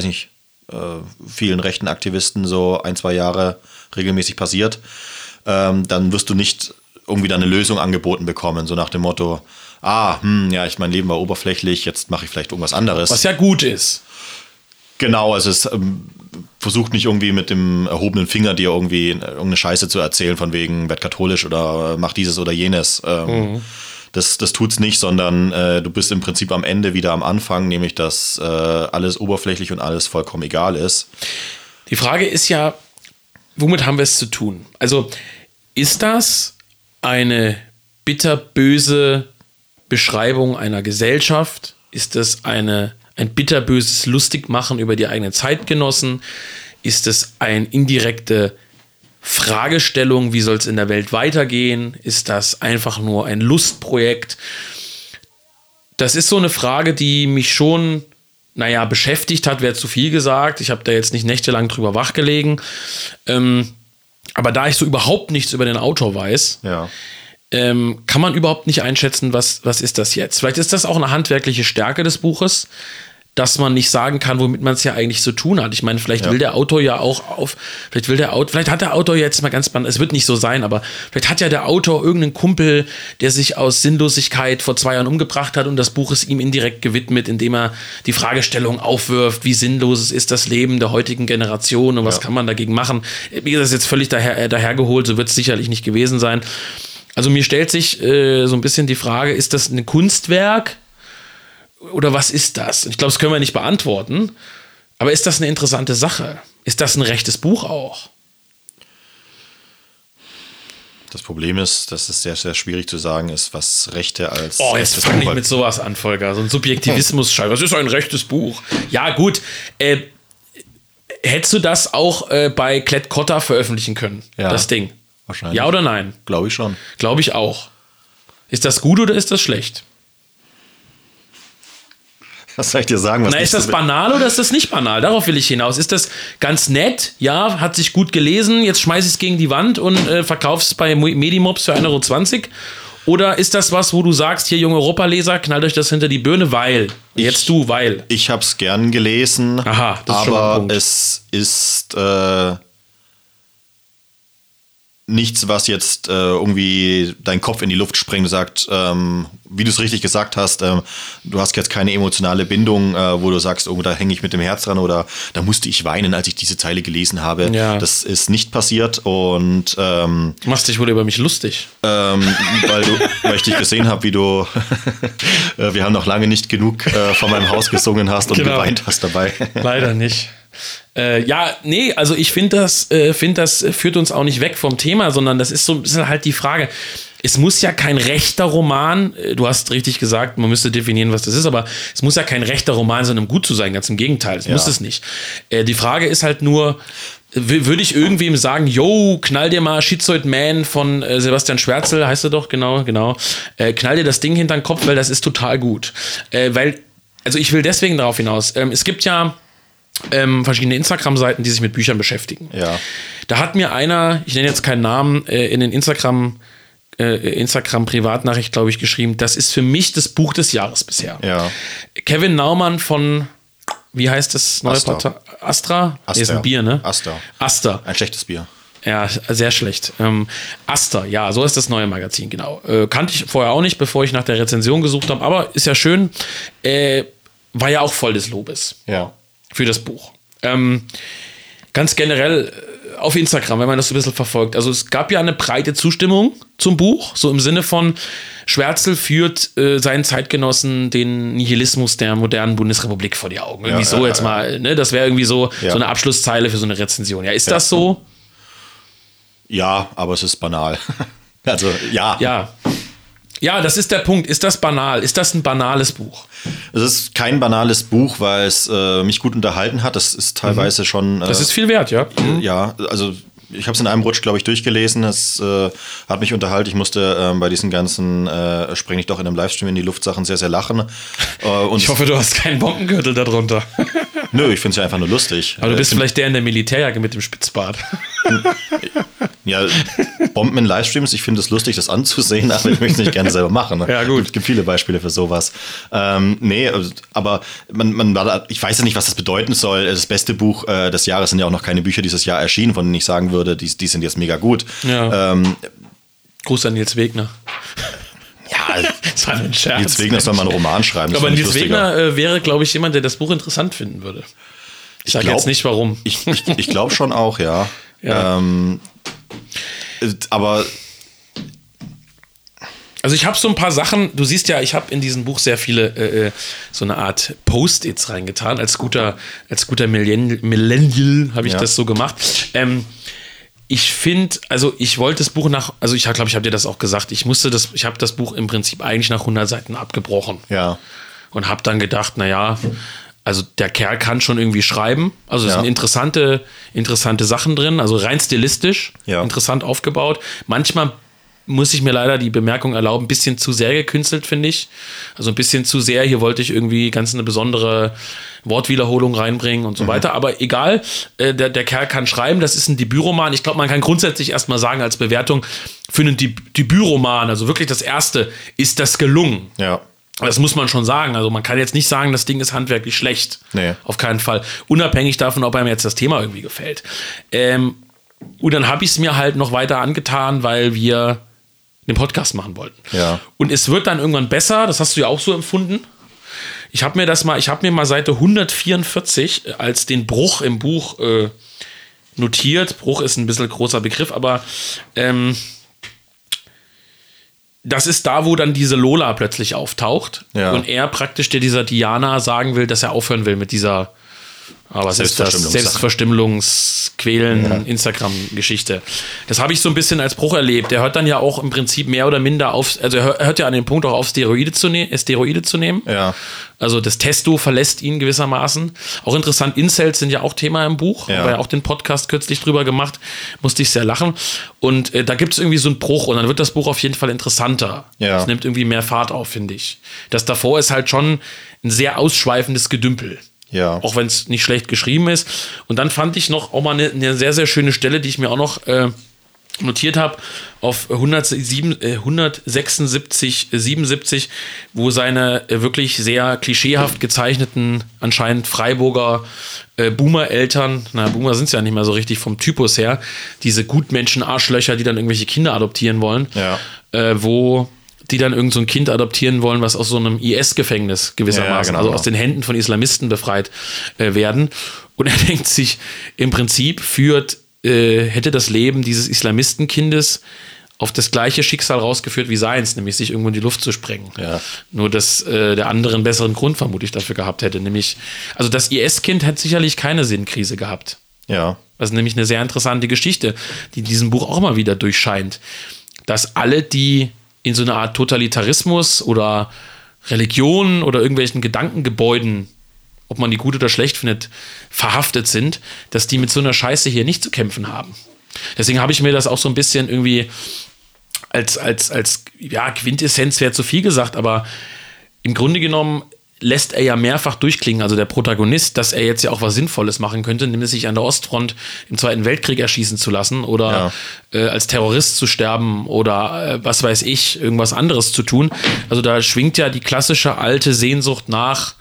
vielen rechten Aktivisten so 1-2 Jahre regelmäßig passiert, dann wirst du nicht irgendwie dann eine Lösung angeboten bekommen, so nach dem Motto, mein Leben war oberflächlich, jetzt mache ich vielleicht irgendwas anderes. Was ja gut ist. Genau, also es versucht nicht irgendwie mit dem erhobenen Finger dir irgendwie irgendeine Scheiße zu erzählen, von wegen, werd katholisch oder mach dieses oder jenes. Das tut's nicht, sondern du bist im Prinzip am Ende wieder am Anfang, nämlich dass alles oberflächlich und alles vollkommen egal ist. Die Frage ist ja, womit haben wir es zu tun? Also ist das eine bitterböse Beschreibung einer Gesellschaft? Ist das ein bitterböses Lustigmachen über die eigenen Zeitgenossen? Ist es eine indirekte Fragestellung, wie soll es in der Welt weitergehen? Ist das einfach nur ein Lustprojekt? Das ist so eine Frage, die mich schon, beschäftigt hat, wäre zu viel gesagt. Ich habe da jetzt nicht nächtelang drüber wachgelegen. Aber da ich so überhaupt nichts über den Autor weiß, kann man überhaupt nicht einschätzen, was ist das jetzt. Vielleicht ist das auch eine handwerkliche Stärke des Buches, dass man nicht sagen kann, womit man es ja eigentlich zu tun hat. Ich meine, vielleicht will der Autor ja auch vielleicht hat der Autor jetzt mal ganz spannend, es wird nicht so sein, aber vielleicht hat ja der Autor irgendeinen Kumpel, der sich aus Sinnlosigkeit vor 2 Jahren umgebracht hat und das Buch ist ihm indirekt gewidmet, indem er die Fragestellung aufwirft, wie sinnlos ist das Leben der heutigen Generation und was kann man dagegen machen. Wie gesagt, das ist jetzt völlig dahergeholt, so wird es sicherlich nicht gewesen sein. Also mir stellt sich so ein bisschen die Frage, ist das ein Kunstwerk? Oder was ist das? Ich glaube, das können wir nicht beantworten. Aber ist das eine interessante Sache? Ist das ein rechtes Buch auch? Das Problem ist, dass es sehr, sehr schwierig zu sagen ist, was Rechte als... Jetzt fang nicht mit sowas an, Volker. So ein Subjektivismus-Scheiß. Das ist ein rechtes Buch. Ja, gut. Hättest du das auch bei Klett-Cotta veröffentlichen können? Ja, das Ding? Wahrscheinlich. Ja oder nein? Glaube ich schon. Glaube ich auch. Ist das gut oder ist das schlecht? Was soll ich dir sagen? Ist das banal oder ist das nicht banal? Darauf will ich hinaus. Ist das ganz nett? Ja, hat sich gut gelesen, jetzt schmeiß ich es gegen die Wand und verkauf's bei Medimobs für 1,20 €? Oder ist das was, wo du sagst, hier, junge Europaleser, knallt euch das hinter die Birne, weil? Ich hab's gern gelesen, aha, das ist schon aber ein Punkt. Es ist nichts, was jetzt irgendwie deinen Kopf in die Luft springt und sagt, wie du es richtig gesagt hast, du hast jetzt keine emotionale Bindung, wo du sagst, da hänge ich mit dem Herz dran oder da musste ich weinen, als ich diese Zeile gelesen habe. Ja. Das ist nicht passiert und du machst dich wohl über mich lustig. Weil ich dich gesehen habe, wie du wir haben noch lange nicht genug vor meinem Haus gesungen hast und geweint hast dabei. Leider nicht. Also ich finde, das führt uns auch nicht weg vom Thema, sondern das ist so ein bisschen halt die Frage. Es muss ja kein rechter Roman, du hast richtig gesagt, man müsste definieren, was das ist, aber es muss ja kein rechter Roman sein, um gut zu sein, ganz im Gegenteil, es muss es nicht. Die Frage ist halt nur, würde ich irgendwem sagen, yo, knall dir mal Schizoid Man von Sebastian Schwärzel, heißt er doch, genau, knall dir das Ding hinter den Kopf, weil das ist total gut. Also ich will deswegen darauf hinaus, es gibt ja verschiedene Instagram-Seiten, die sich mit Büchern beschäftigen. Ja. Da hat mir einer, ich nenne jetzt keinen Namen, in den Instagram-Privatnachricht, glaube ich, geschrieben, das ist für mich das Buch des Jahres bisher. Ja. Kevin Naumann von, wie heißt das neue Portal? Astra? Nee, ist ein Bier, ne? Aster. Ein schlechtes Bier. Ja, sehr schlecht. Aster, ja, so ist das neue Magazin, genau. Kannte ich vorher auch nicht, bevor ich nach der Rezension gesucht habe, aber ist ja schön. War ja auch voll des Lobes. Ja. Für das Buch. Ganz generell auf Instagram, wenn man das so ein bisschen verfolgt. Also es gab ja eine breite Zustimmung zum Buch, so im Sinne von Schwärzel führt seinen Zeitgenossen den Nihilismus der modernen Bundesrepublik vor die Augen. Irgendwie mal, ne? Das wäre irgendwie so eine Abschlusszeile für so eine Rezension. Ja, ist das so? Ja, aber es ist banal. Also, ja. Ja, das ist der Punkt. Ist das banal? Ist das ein banales Buch? Es ist kein banales Buch, weil es mich gut unterhalten hat. Das ist teilweise schon... das ist viel wert, ja. Ja, also ich habe es in einem Rutsch, glaube ich, durchgelesen. Es hat mich unterhalten. Ich musste bei diesen ganzen Spreng ich doch in einem Livestream in die Luft-Sachen sehr, sehr lachen. Und ich hoffe, du hast keinen Bombengürtel darunter. Nö, ich finde es ja einfach nur lustig. Aber du bist vielleicht der in der Militärjacke mit dem Spitzbart. Ja, Bomben in Livestreams, ich finde es lustig, das anzusehen, aber ich möchte es nicht gerne selber machen. Ja, gut. Es gibt viele Beispiele für sowas. Aber ich weiß ja nicht, was das bedeuten soll. Das beste Buch des Jahres sind ja auch noch keine Bücher dieses Jahr erschienen, von denen ich sagen würde, die sind jetzt mega gut. Ja. Gruß an Nils Wegner. Ja, das war ein Scherz. Nils Wegner soll mal einen Roman schreiben. Aber Nils Wegner wäre, glaube ich, jemand, der das Buch interessant finden würde. Ich sage jetzt nicht, warum. Ich glaube schon auch, ja. Aber also ich habe so ein paar Sachen, du siehst ja, ich habe in diesem Buch sehr viele so eine Art Post-its reingetan. Als guter Millennial habe ich das so gemacht. Ich finde, also ich wollte das Buch ich glaube, ich habe dir das auch gesagt, ich habe das Buch im Prinzip eigentlich nach 100 Seiten abgebrochen. Ja. Und habe dann gedacht, naja, also der Kerl kann schon irgendwie schreiben. Also es sind interessante Sachen drin, also rein stilistisch, interessant aufgebaut. Manchmal muss ich mir leider die Bemerkung erlauben, ein bisschen zu sehr gekünstelt, finde ich. Also ein bisschen zu sehr, hier wollte ich irgendwie ganz eine besondere Wortwiederholung reinbringen und so weiter. Aber egal, der Kerl kann schreiben, das ist ein Debütroman. Ich glaube, man kann grundsätzlich erstmal sagen als Bewertung, für einen Debütroman, also wirklich das erste, ist das gelungen. Ja. Das muss man schon sagen. Also man kann jetzt nicht sagen, das Ding ist handwerklich schlecht. Nee. Auf keinen Fall. Unabhängig davon, ob einem jetzt das Thema irgendwie gefällt. Und dann habe ich es mir halt noch weiter angetan, weil wir den Podcast machen wollten. Ja. Und es wird dann irgendwann besser, das hast du ja auch so empfunden. Ich habe mir mal Seite 144 als den Bruch im Buch notiert. Bruch ist ein bisschen großer Begriff, aber das ist da, wo dann diese Lola plötzlich auftaucht und er praktisch dieser Diana sagen will, dass er aufhören will mit dieser Selbstverstümmelungsquälen Instagram-Geschichte. Das habe ich so ein bisschen als Bruch erlebt. Er hört dann ja auch im Prinzip mehr oder minder auf, also er hört ja an den Punkt auch auf, Steroide zu nehmen. Ja. Also das Testo verlässt ihn gewissermaßen. Auch interessant, Incels sind ja auch Thema im Buch. Ja. Haben wir ja auch den Podcast kürzlich drüber gemacht. Musste ich sehr lachen. Und da gibt es irgendwie so einen Bruch und dann wird das Buch auf jeden Fall interessanter. Ja. Es nimmt irgendwie mehr Fahrt auf, finde ich. Das davor ist halt schon ein sehr ausschweifendes Gedümpel. Ja. Auch wenn es nicht schlecht geschrieben ist. Und dann fand ich noch auch mal eine sehr, sehr schöne Stelle, die ich mir auch noch notiert habe, auf 176, wo seine wirklich sehr klischeehaft gezeichneten, anscheinend Freiburger Boomer-Eltern, Boomer sind es ja nicht mehr so richtig vom Typus her, diese Gutmenschen-Arschlöcher, die dann irgendwelche Kinder adoptieren wollen, wo die dann irgend so ein Kind adoptieren wollen, was aus so einem IS-Gefängnis gewissermaßen, also aus den Händen von Islamisten befreit werden. Und er denkt sich, im Prinzip hätte das Leben dieses Islamistenkindes auf das gleiche Schicksal rausgeführt wie seins, nämlich sich irgendwo in die Luft zu sprengen. Ja. Nur, dass der andere einen besseren Grund vermutlich dafür gehabt hätte. Nämlich, also das IS-Kind hat sicherlich keine Sinnkrise gehabt. Ja. Das ist nämlich eine sehr interessante Geschichte, die in diesem Buch auch mal wieder durchscheint. Dass alle, die in so einer Art Totalitarismus oder Religion oder irgendwelchen Gedankengebäuden, ob man die gut oder schlecht findet, verhaftet sind, dass die mit so einer Scheiße hier nicht zu kämpfen haben. Deswegen habe ich mir das auch so ein bisschen irgendwie als Quintessenz wäre zu viel gesagt, aber im Grunde genommen lässt er ja mehrfach durchklingen, also der Protagonist, dass er jetzt ja auch was Sinnvolles machen könnte, nämlich sich an der Ostfront im Zweiten Weltkrieg erschießen zu lassen oder als Terrorist zu sterben oder was weiß ich, irgendwas anderes zu tun. Also da schwingt ja die klassische alte Sehnsucht nach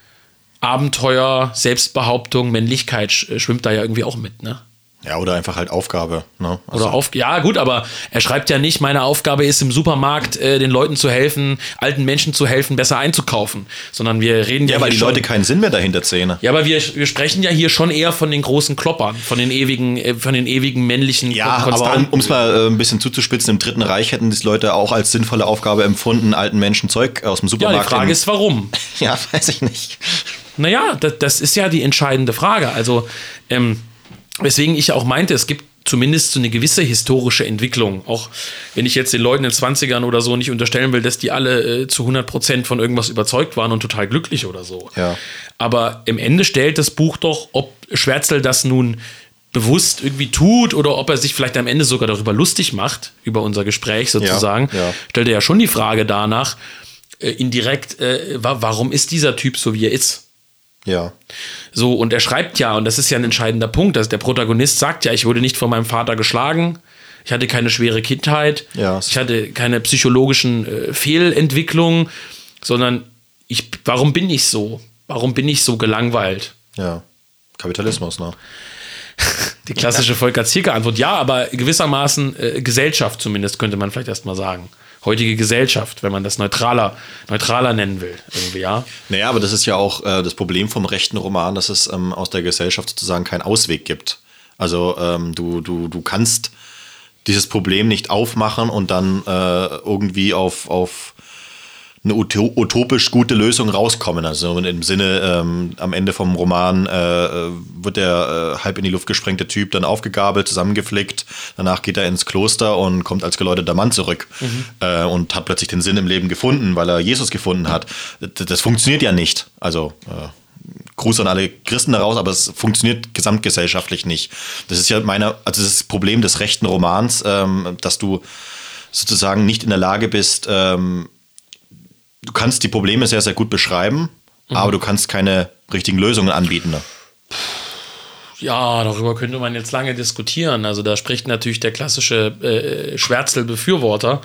Abenteuer, Selbstbehauptung, Männlichkeit schwimmt da ja irgendwie auch mit, ne? Ja, oder einfach halt Aufgabe. Ne? Also Ja, gut, aber er schreibt ja nicht, meine Aufgabe ist im Supermarkt den Leuten zu helfen, alten Menschen zu helfen, besser einzukaufen, sondern wir reden ja, weil die Leute keinen Sinn mehr dahinter sehen. Ja, aber wir sprechen ja hier schon eher von den großen Kloppern, von den ewigen männlichen Konstanten. Aber um es mal ein bisschen zuzuspitzen, im Dritten Reich hätten die Leute auch als sinnvolle Aufgabe empfunden, alten Menschen Zeug aus dem Supermarkt. Ja, die Frage ist, warum? Ja, weiß ich nicht. Naja, das ist ja die entscheidende Frage. Also, weswegen ich auch meinte, es gibt zumindest so eine gewisse historische Entwicklung. Auch wenn ich jetzt den Leuten in den 20ern oder so nicht unterstellen will, dass die alle zu 100% von irgendwas überzeugt waren und total glücklich oder so. Ja. Aber im Ende stellt das Buch doch, ob Schwärzel das nun bewusst irgendwie tut oder ob er sich vielleicht am Ende sogar darüber lustig macht, über unser Gespräch sozusagen, stellt er ja schon die Frage danach, indirekt, warum ist dieser Typ so, wie er ist? Ja. So, und er schreibt ja, und das ist ja ein entscheidender Punkt, dass der Protagonist sagt ja, ich wurde nicht von meinem Vater geschlagen, ich hatte keine schwere Kindheit, ich hatte keine psychologischen Fehlentwicklungen, sondern warum bin ich so? Warum bin ich so gelangweilt? Ja, Kapitalismus, ne? Die klassische Volker-Zierke-Antwort, ja, aber gewissermaßen Gesellschaft zumindest, könnte man vielleicht erstmal sagen. Heutige Gesellschaft, wenn man das neutraler nennen will, irgendwie, ja. Naja, aber das ist ja auch das Problem vom rechten Roman, dass es aus der Gesellschaft sozusagen keinen Ausweg gibt. Also du kannst dieses Problem nicht aufmachen und dann irgendwie auf eine utopisch gute Lösung rauskommen. Also im Sinne, am Ende vom Roman wird der halb in die Luft gesprengte Typ dann aufgegabelt, zusammengeflickt. Danach geht er ins Kloster und kommt als geläuterter Mann zurück und hat plötzlich den Sinn im Leben gefunden, weil er Jesus gefunden hat. Das funktioniert ja nicht. Also Gruß an alle Christen daraus, aber es funktioniert gesamtgesellschaftlich nicht. Das ist ja das Problem des rechten Romans, dass du sozusagen nicht in der Lage bist, du kannst die Probleme sehr, sehr gut beschreiben, aber du kannst keine richtigen Lösungen anbieten. Ne? Ja, darüber könnte man jetzt lange diskutieren. Also da spricht natürlich der klassische Schwärzel-Befürworter.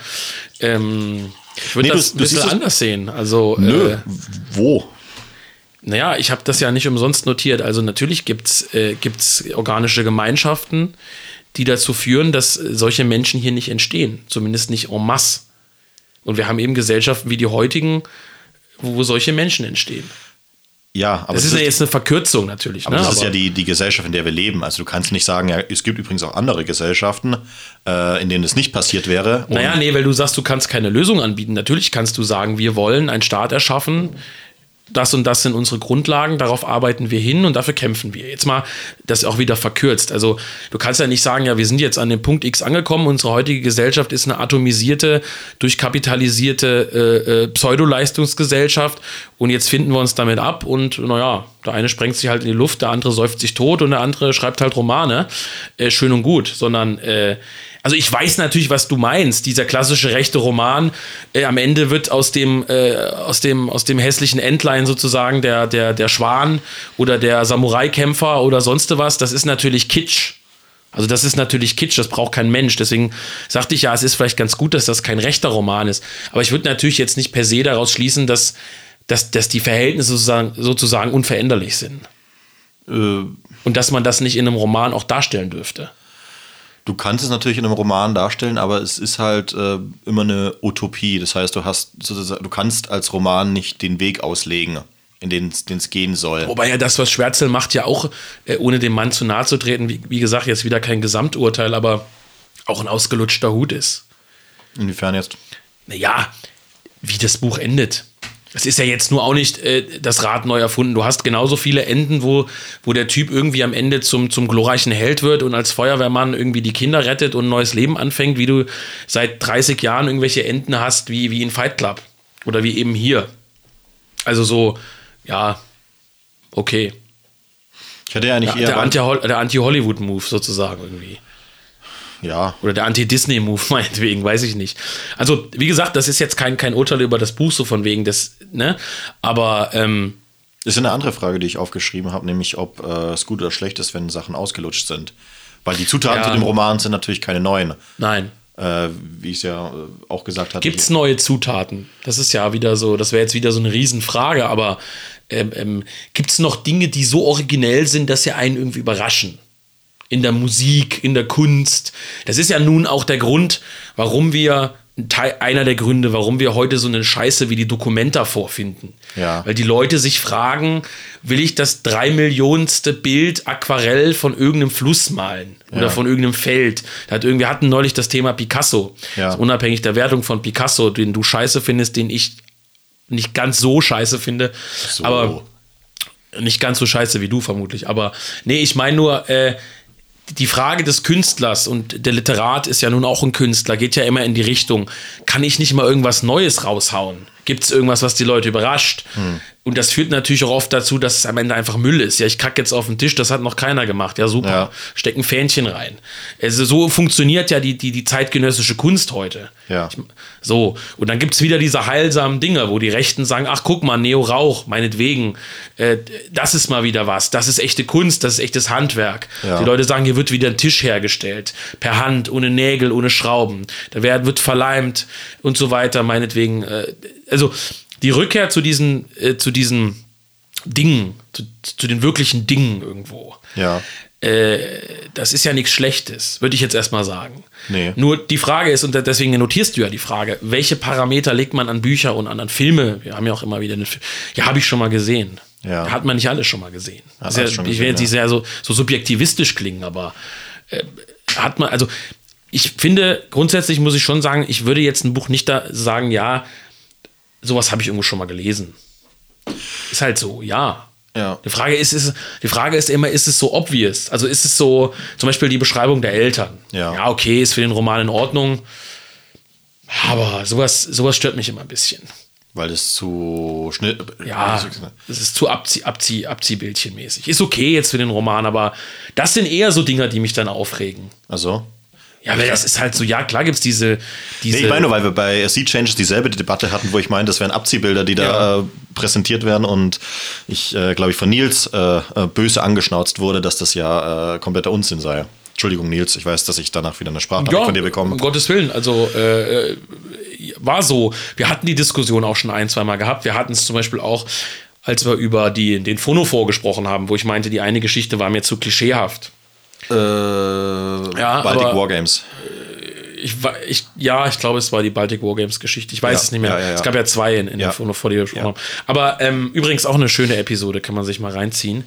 Ich würde das ein bisschen anders sehen. Also, wo? Naja, ich habe das ja nicht umsonst notiert. Also natürlich gibt's organische Gemeinschaften, die dazu führen, dass solche Menschen hier nicht entstehen. Zumindest nicht en masse. Und wir haben eben Gesellschaften wie die heutigen, wo solche Menschen entstehen. Ja, aber das ist ja jetzt eine Verkürzung natürlich. Aber das ist ja die Gesellschaft, in der wir leben. Also du kannst nicht sagen, ja, es gibt übrigens auch andere Gesellschaften, in denen es nicht passiert wäre. Naja, weil du sagst, du kannst keine Lösung anbieten. Natürlich kannst du sagen, wir wollen einen Staat erschaffen, das und das sind unsere Grundlagen, darauf arbeiten wir hin und dafür kämpfen wir. Jetzt mal das auch wieder verkürzt. Also du kannst ja nicht sagen, ja, wir sind jetzt an dem Punkt X angekommen, unsere heutige Gesellschaft ist eine atomisierte, durchkapitalisierte Pseudoleistungsgesellschaft und jetzt finden wir uns damit ab und naja, der eine sprengt sich halt in die Luft, der andere säuft sich tot und der andere schreibt halt Romane. Schön und gut, sondern also ich weiß natürlich, was du meinst. Dieser klassische rechte Roman, am Ende wird aus dem hässlichen Entlein sozusagen der Schwan oder der Samurai-Kämpfer oder sonst was. Das ist natürlich Kitsch. Also das ist natürlich Kitsch, das braucht kein Mensch. Deswegen sagte ich ja, es ist vielleicht ganz gut, dass das kein rechter Roman ist. Aber ich würde natürlich jetzt nicht per se daraus schließen, dass die Verhältnisse sozusagen unveränderlich sind. Und dass man das nicht in einem Roman auch darstellen dürfte. Du kannst es natürlich in einem Roman darstellen, aber es ist halt immer eine Utopie. Das heißt, du kannst als Roman nicht den Weg auslegen, in den es gehen soll. Wobei ja das, was Schwärzel macht, ja auch, ohne dem Mann zu nahe zu treten, wie gesagt, jetzt wieder kein Gesamturteil, aber auch ein ausgelutschter Hut ist. Inwiefern jetzt? Naja, wie das Buch endet. Es ist ja jetzt nur auch nicht das Rad neu erfunden. Du hast genauso viele Enden, wo der Typ irgendwie am Ende zum glorreichen Held wird und als Feuerwehrmann irgendwie die Kinder rettet und ein neues Leben anfängt, wie du seit 30 Jahren irgendwelche Enden hast, wie in Fight Club. Oder wie eben hier. Also so, ja, okay. Ich hätte ja eigentlich eher... Der Anti-Hollywood-Move sozusagen irgendwie. Ja. Oder der Anti-Disney-Move, meinetwegen, weiß ich nicht. Also, wie gesagt, das ist jetzt kein Urteil über das Buch, so von wegen des, ne? Aber, Das ist eine andere Frage, die ich aufgeschrieben habe, nämlich ob es gut oder schlecht ist, wenn Sachen ausgelutscht sind. Weil die Zutaten zu dem Roman sind natürlich keine neuen. Nein. Wie ich es ja auch gesagt hatte. Gibt es neue Zutaten? Das ist ja wieder so, das wäre jetzt wieder so eine Riesenfrage, aber gibt es noch Dinge, die so originell sind, dass sie einen irgendwie überraschen? In der Musik, in der Kunst. Das ist ja nun auch der Grund, warum wir, einer der Gründe, warum wir heute so eine Scheiße wie die Documenta vorfinden. Ja. Weil die Leute sich fragen, will ich das 3 Millionste Bild Aquarell von irgendeinem Fluss malen? Oder von irgendeinem Feld? Wir hatten neulich das Thema Picasso. Ja. Also unabhängig der Wertung von Picasso, den du scheiße findest, den ich nicht ganz so scheiße finde. So. Aber nicht ganz so scheiße wie du vermutlich. Aber nee, ich meine nur, die Frage des Künstlers und der Literat ist ja nun auch ein Künstler, geht ja immer in die Richtung, kann ich nicht mal irgendwas Neues raushauen? Gibt es irgendwas, was die Leute überrascht? Und das führt natürlich auch oft dazu, dass es am Ende einfach Müll ist. Ja, ich kacke jetzt auf den Tisch, das hat noch keiner gemacht. Ja, super. Ja. Steck ein Fähnchen rein. Also so funktioniert ja die zeitgenössische Kunst heute. Ja. So, und dann gibt es wieder diese heilsamen Dinge, wo die Rechten sagen, ach guck mal, Neo Rauch, meinetwegen, das ist mal wieder was, das ist echte Kunst, das ist echtes Handwerk. Ja. Die Leute sagen, hier wird wieder ein Tisch hergestellt, per Hand, ohne Nägel, ohne Schrauben, wird verleimt und so weiter, meinetwegen. Also die Rückkehr zu diesen Dingen, zu den wirklichen Dingen irgendwo. Ja. Das ist ja nichts Schlechtes, würde ich jetzt erstmal sagen. Nee. Nur die Frage ist, und deswegen notierst du ja die Frage, welche Parameter legt man an Bücher und an Filme? Wir haben ja auch immer wieder habe ich schon mal gesehen. Ja. Hat man nicht alles schon mal gesehen. Ich will jetzt nicht sehr so subjektivistisch klingen, aber hat man, also ich finde, grundsätzlich muss ich schon sagen, ich würde jetzt ein Buch nicht da sagen, ja, sowas habe ich irgendwo schon mal gelesen. Ist halt so, ja. Ja. Die Frage ist immer, ist es so obvious? Also ist es so, zum Beispiel die Beschreibung der Eltern. Ja, okay, ist für den Roman in Ordnung. Aber sowas stört mich immer ein bisschen. Weil es zu schnell... Ja, es ist zu Abziehbildchenmäßig. Ist okay jetzt für den Roman, aber das sind eher so Dinger, die mich dann aufregen. Also? Ja, weil das ist halt so, ja, klar gibt es diese Nee, ich meine nur, weil wir bei Sea Changes dieselbe Debatte hatten, wo ich meine, das wären Abziehbilder, die da präsentiert werden und ich, glaube ich, von Nils böse angeschnauzt wurde, dass das ja kompletter Unsinn sei. Entschuldigung, Nils, ich weiß, dass ich danach wieder eine Sprachnachricht von dir bekomme. Um Gottes Willen, also war so. Wir hatten die Diskussion auch schon 1-2 Mal gehabt. Wir hatten es zum Beispiel auch, als wir über den Phonophor gesprochen haben, wo ich meinte, die eine Geschichte war mir zu klischeehaft. Baltic Wargames. Ich glaube, es war die Baltic Wargames Geschichte. Ich weiß es nicht mehr. Es gab ja 2 in der Phonophor, die wir gesprochen haben. Aber übrigens auch eine schöne Episode, kann man sich mal reinziehen.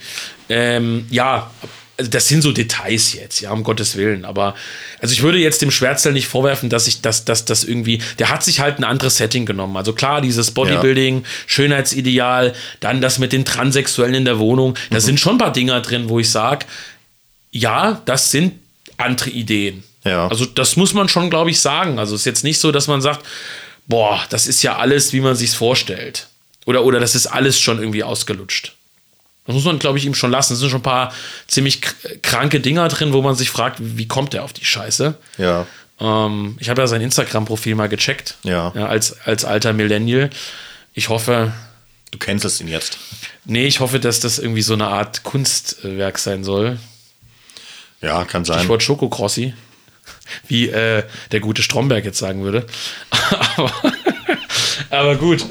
Also das sind so Details jetzt, ja, um Gottes Willen. Aber also ich würde jetzt dem Schwärzel nicht vorwerfen, dass das irgendwie, der hat sich halt ein anderes Setting genommen. Also klar, dieses Bodybuilding, Schönheitsideal, dann das mit den Transsexuellen in der Wohnung. Da sind schon ein paar Dinger drin, wo ich sage, ja, das sind andere Ideen. Ja. Also das muss man schon, glaube ich, sagen. Also es ist jetzt nicht so, dass man sagt, boah, das ist ja alles, wie man sich's vorstellt. Oder das ist alles schon irgendwie ausgelutscht. Das muss man, glaube ich, ihm schon lassen. Es sind schon ein paar ziemlich kranke Dinger drin, wo man sich fragt, wie kommt der auf die Scheiße? Ja. Ich habe ja sein Instagram-Profil mal gecheckt. Ja. Als alter Millennial. Ich hoffe... Du cancelst ihn jetzt. Nee, ich hoffe, dass das irgendwie so eine Art Kunstwerk sein soll. Ja, kann sein. Stichwort Schokokrossi. Wie der gute Stromberg jetzt sagen würde. aber gut,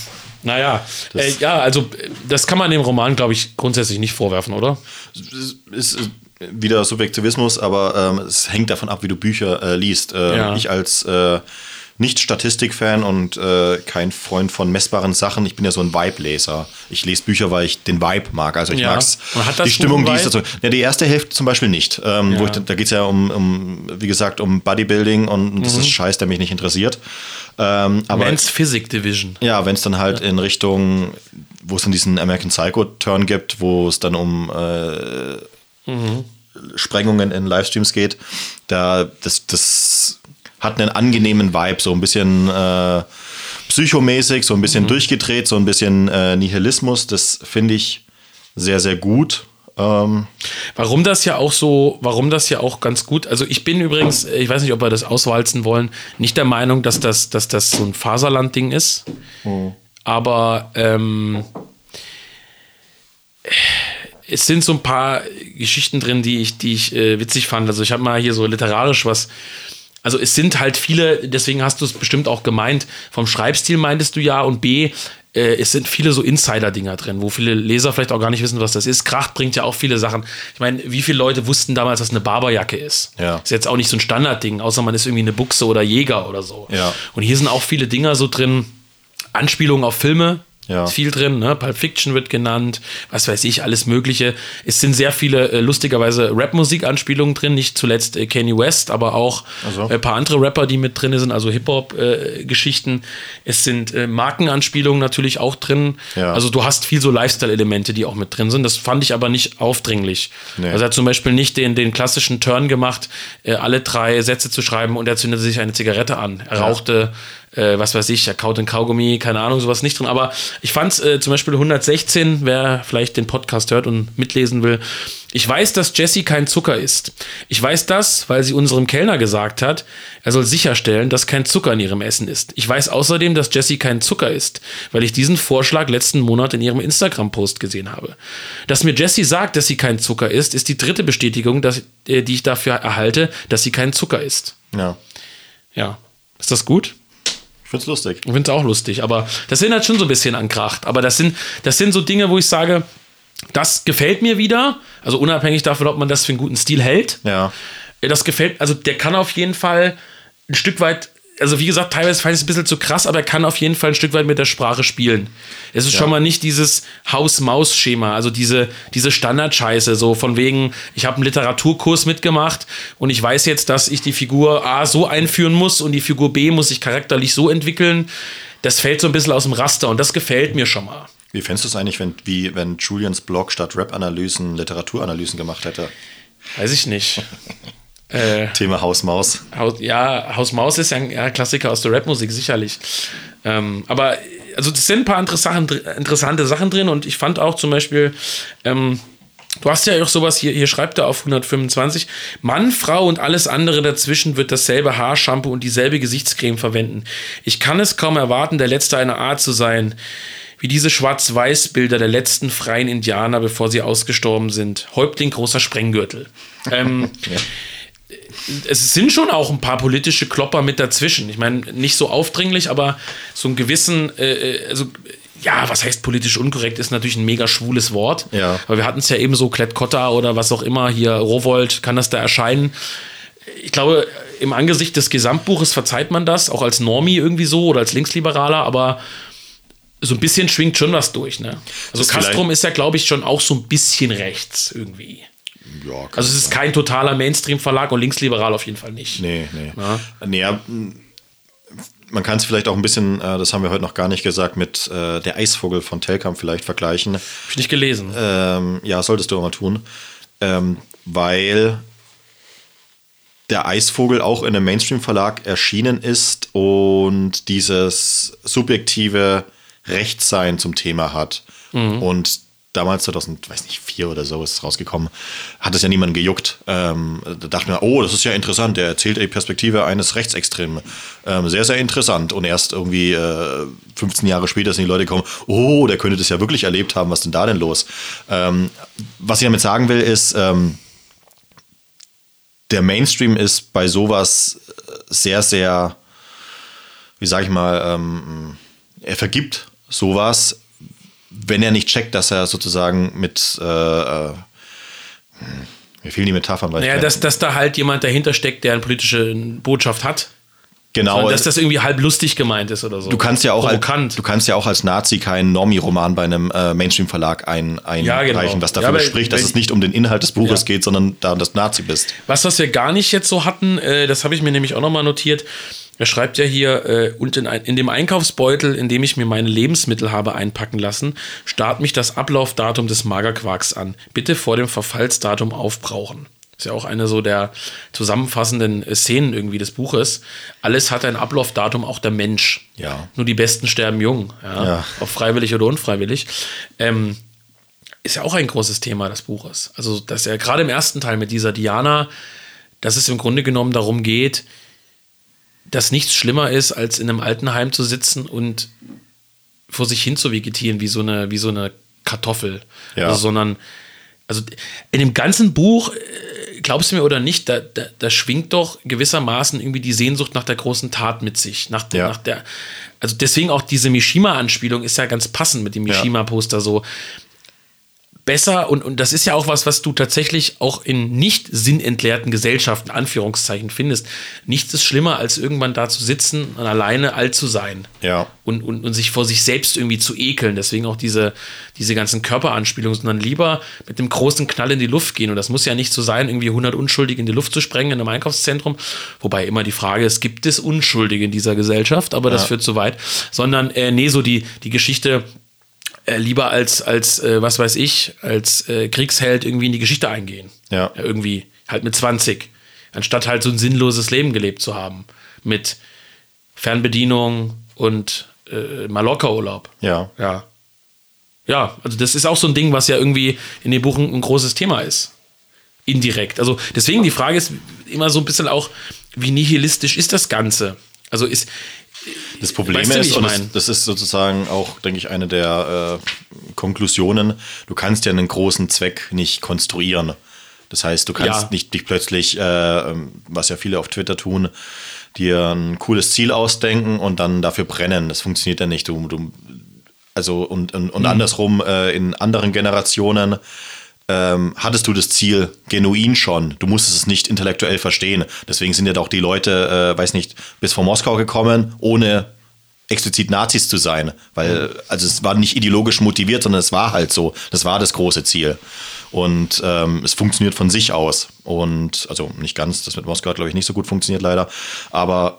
also das kann man dem Roman, glaube ich, grundsätzlich nicht vorwerfen, oder? Ist wieder Subjektivismus, aber es hängt davon ab, wie du Bücher liest. Ich als nicht Statistikfan und kein Freund von messbaren Sachen. Ich bin ja so ein Vibe-Leser. Ich lese Bücher, weil ich den Vibe mag. Also ich mag's. Die Stimmung, die ist dazu. Ja, die erste Hälfte zum Beispiel nicht. Da geht es ja wie gesagt, um Bodybuilding und das ist Scheiß, der mich nicht interessiert. Aber Men's Physik Division. Ja, wenn es dann halt in Richtung, wo es dann diesen American Psycho-Turn gibt, wo es dann um Sprengungen in Livestreams geht, das hat einen angenehmen Vibe, so ein bisschen psychomäßig, so ein bisschen durchgedreht, so ein bisschen Nihilismus. Das finde ich sehr, sehr gut. Warum das ja auch ganz gut, also ich bin übrigens, ich weiß nicht, ob wir das auswalzen wollen, nicht der Meinung, dass das so ein Faserland-Ding ist, aber es sind so ein paar Geschichten drin, die ich witzig fand. Also ich habe mal hier so literarisch was. Also es sind halt viele, deswegen hast du es bestimmt auch gemeint, vom Schreibstil meintest du ja, und B, es sind viele so Insider-Dinger drin, wo viele Leser vielleicht auch gar nicht wissen, was das ist. Kracht bringt ja auch viele Sachen. Ich meine, wie viele Leute wussten damals, dass eine Barberjacke ist? Ja. Ist jetzt auch nicht so ein Standardding, außer man ist irgendwie eine Buchse oder Jäger oder so. Ja. Und hier sind auch viele Dinger so drin, Anspielungen auf Filme. Ja. Ist viel drin, ne? Pulp Fiction wird genannt, was weiß ich, alles Mögliche. Es sind sehr viele, lustigerweise, Rap-Musik-Anspielungen drin, nicht zuletzt Kanye West, aber auch ein paar andere Rapper, die mit drin sind, also Hip-Hop-Geschichten. Es sind Markenanspielungen natürlich auch drin. Ja. Also du hast viel so Lifestyle-Elemente, die auch mit drin sind. Das fand ich aber nicht aufdringlich. Nee. Also er hat zum Beispiel nicht den klassischen Turn gemacht, alle 3 Sätze zu schreiben und er zündete sich eine Zigarette an. Er rauchte was weiß ich, er kaut in Kaugummi, keine Ahnung, sowas nicht drin. Aber ich fand zum Beispiel 116, wer vielleicht den Podcast hört und mitlesen will, ich weiß, dass Jessie kein Zucker isst. Ich weiß das, weil sie unserem Kellner gesagt hat, er soll sicherstellen, dass kein Zucker in ihrem Essen ist. Ich weiß außerdem, dass Jessie kein Zucker isst, weil ich diesen Vorschlag letzten Monat in ihrem Instagram-Post gesehen habe. Dass mir Jessie sagt, dass sie kein Zucker isst, ist die 3. Bestätigung, die ich dafür erhalte, dass sie kein Zucker isst. Ja. Ja. Ist das gut? Ich finde es lustig. Ich finde es auch lustig, aber das sind halt schon so ein bisschen an Kracht. Aber das sind so Dinge, wo ich sage, das gefällt mir wieder. Also unabhängig davon, ob man das für einen guten Stil hält. Ja. Das gefällt, also der kann auf jeden Fall ein Stück weit, also wie gesagt, teilweise fand ich es ein bisschen zu krass, aber er kann auf jeden Fall ein Stück weit mit der Sprache spielen. Es ist schon mal nicht dieses Haus-Maus-Schema, also diese Standardscheiße, so von wegen, ich habe einen Literaturkurs mitgemacht und ich weiß jetzt, dass ich die Figur A so einführen muss und die Figur B muss sich charakterlich so entwickeln. Das fällt so ein bisschen aus dem Raster und das gefällt mir schon mal. Wie fändest du es eigentlich, wenn Julians Blog statt Rap-Analysen Literaturanalysen gemacht hätte? Weiß ich nicht. Thema Haus-Maus. Haus-Maus ist ja ein Klassiker aus der Rapmusik, sicherlich. Aber also das sind ein paar interessante Sachen drin und ich fand auch zum Beispiel, du hast ja auch sowas, hier schreibt er auf 125, Mann, Frau und alles andere dazwischen wird dasselbe Haarshampoo und dieselbe Gesichtscreme verwenden. Ich kann es kaum erwarten, der Letzte einer Art zu sein. Wie diese Schwarz-Weiß-Bilder der letzten freien Indianer, bevor sie ausgestorben sind. Häuptling großer Sprenggürtel. Ja. Es sind schon auch ein paar politische Klopper mit dazwischen. Ich meine, nicht so aufdringlich, aber so einen gewissen, was heißt politisch unkorrekt, ist natürlich ein mega schwules Wort. Ja. Aber wir hatten es ja eben so, Klett-Cotta oder was auch immer, hier Rowohlt, kann das da erscheinen. Ich glaube, im Angesicht des Gesamtbuches verzeiht man das, auch als Normie irgendwie so oder als Linksliberaler, aber so ein bisschen schwingt schon was durch. Ne? Also Castrum ist ja, glaube ich, schon auch so ein bisschen rechts irgendwie. Ja, also es ist kein totaler Mainstream-Verlag und linksliberal auf jeden Fall nicht. Nee. Ja, man kann es vielleicht auch ein bisschen, das haben wir heute noch gar nicht gesagt, mit der Eisvogel von Telkamp vielleicht vergleichen. Hab ich nicht gelesen. Ja, solltest du auch mal tun. Weil der Eisvogel auch in einem Mainstream-Verlag erschienen ist und dieses subjektive Rechtssein zum Thema hat. Und damals 2004 oder so ist es rausgekommen, hat es ja niemanden gejuckt. Da dachte man, oh, das ist ja interessant, der erzählt die Perspektive eines Rechtsextremen. Sehr, sehr interessant. Und erst irgendwie 15 Jahre später sind die Leute gekommen, oh, der könnte das ja wirklich erlebt haben, was denn da denn los? Was ich damit sagen will, ist, der Mainstream ist bei sowas sehr, sehr, wie sag ich mal, er vergibt sowas, wenn er nicht checkt, dass er sozusagen mit, mir fehlen die Metaphern. Naja, dass da halt jemand dahinter steckt, der eine politische Botschaft hat. Genau. Sondern, dass das irgendwie halb lustig gemeint ist oder so. Du kannst ja auch als Nazi keinen Normie-Roman bei einem Mainstream-Verlag einreichen, was dafür spricht, dass es nicht um den Inhalt des Buches geht, sondern darum, dass du Nazi bist. Was wir gar nicht jetzt so hatten, das habe ich mir nämlich auch nochmal notiert. Er schreibt ja hier, und in dem Einkaufsbeutel, in dem ich mir meine Lebensmittel habe einpacken lassen, starrt mich das Ablaufdatum des Magerquarks an. Bitte vor dem Verfallsdatum aufbrauchen. Ist ja auch eine so der zusammenfassenden Szenen irgendwie des Buches. Alles hat ein Ablaufdatum, auch der Mensch. Ja. Nur die Besten sterben jung. Ja. Ob freiwillig oder unfreiwillig. Ist ja auch ein großes Thema des Buches. Also, dass er gerade im ersten Teil mit dieser Diana, dass es im Grunde genommen darum geht, dass nichts schlimmer ist, als in einem Altenheim zu sitzen und vor sich hin zu vegetieren, wie so eine Kartoffel. Ja. Also in dem ganzen Buch, glaubst du mir oder nicht, da schwingt doch gewissermaßen irgendwie die Sehnsucht nach der großen Tat mit sich. Also deswegen auch diese Mishima-Anspielung ist ja ganz passend mit dem Mishima-Poster so. Besser, und das ist ja auch was du tatsächlich auch in nicht sinnentleerten Gesellschaften, Anführungszeichen, findest. Nichts ist schlimmer, als irgendwann da zu sitzen und alleine alt zu sein. Ja. Und sich vor sich selbst irgendwie zu ekeln. Deswegen auch diese ganzen Körperanspielungen, sondern lieber mit einem großen Knall in die Luft gehen. Und das muss ja nicht so sein, irgendwie 100 Unschuldige in die Luft zu sprengen in einem Einkaufszentrum. Wobei immer die Frage ist, gibt es Unschuldige in dieser Gesellschaft? Aber das führt zu weit. Sondern, so die Geschichte lieber als was weiß ich, als Kriegsheld irgendwie in die Geschichte eingehen. Ja. Irgendwie halt mit 20. Anstatt halt so ein sinnloses Leben gelebt zu haben. Mit Fernbedienung und Mallorca-Urlaub. Ja. Ja, also das ist auch so ein Ding, was ja irgendwie in dem Buch ein großes Thema ist. Indirekt. Also deswegen die Frage ist immer so ein bisschen auch, wie nihilistisch ist das Ganze? Also das Problem ist, und das ist sozusagen auch, denke ich, eine der Konklusionen, du kannst ja einen großen Zweck nicht konstruieren. Das heißt, du kannst nicht dich plötzlich, was ja viele auf Twitter tun, dir ein cooles Ziel ausdenken und dann dafür brennen. Das funktioniert ja nicht. Und andersrum, in anderen Generationen hattest du das Ziel genuin schon. Du musstest es nicht intellektuell verstehen. Deswegen sind ja auch die Leute, bis vor Moskau gekommen, ohne explizit Nazis zu sein. Weil, also es war nicht ideologisch motiviert, sondern es war halt so. Das war das große Ziel. Und es funktioniert von sich aus. Und, also nicht ganz, das mit Moskau hat, glaube ich, nicht so gut funktioniert leider. Aber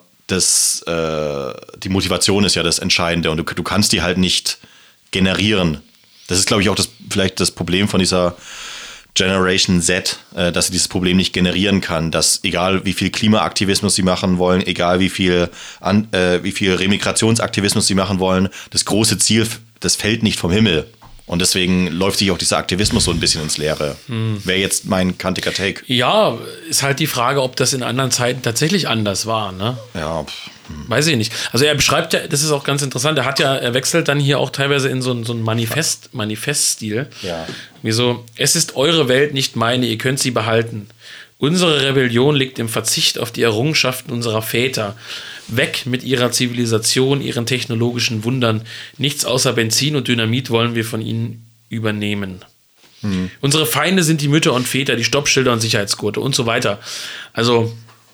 die Motivation ist ja das Entscheidende. Und du kannst die halt nicht generieren. Das ist, glaube ich, auch vielleicht das Problem von dieser Generation Z, dass sie dieses Problem nicht generieren kann, dass egal wie viel Klimaaktivismus sie machen wollen, egal wie viel Remigrationsaktivismus sie machen wollen, das große Ziel, das fällt nicht vom Himmel. Und deswegen läuft sich auch dieser Aktivismus so ein bisschen ins Leere. Wäre jetzt mein kantiger Take. Ja, ist halt die Frage, ob das in anderen Zeiten tatsächlich anders war, ne? Ja. Weiß ich nicht. Also er beschreibt ja, das ist auch ganz interessant, er wechselt dann hier auch teilweise in so einen Manifeststil. Ja. Wie so, es ist eure Welt, nicht meine, ihr könnt sie behalten. Unsere Rebellion liegt im Verzicht auf die Errungenschaften unserer Väter. Weg mit ihrer Zivilisation, ihren technologischen Wundern. Nichts außer Benzin und Dynamit wollen wir von ihnen übernehmen. Unsere Feinde sind die Mütter und Väter, die Stoppschilder und Sicherheitsgurte und so weiter. Also,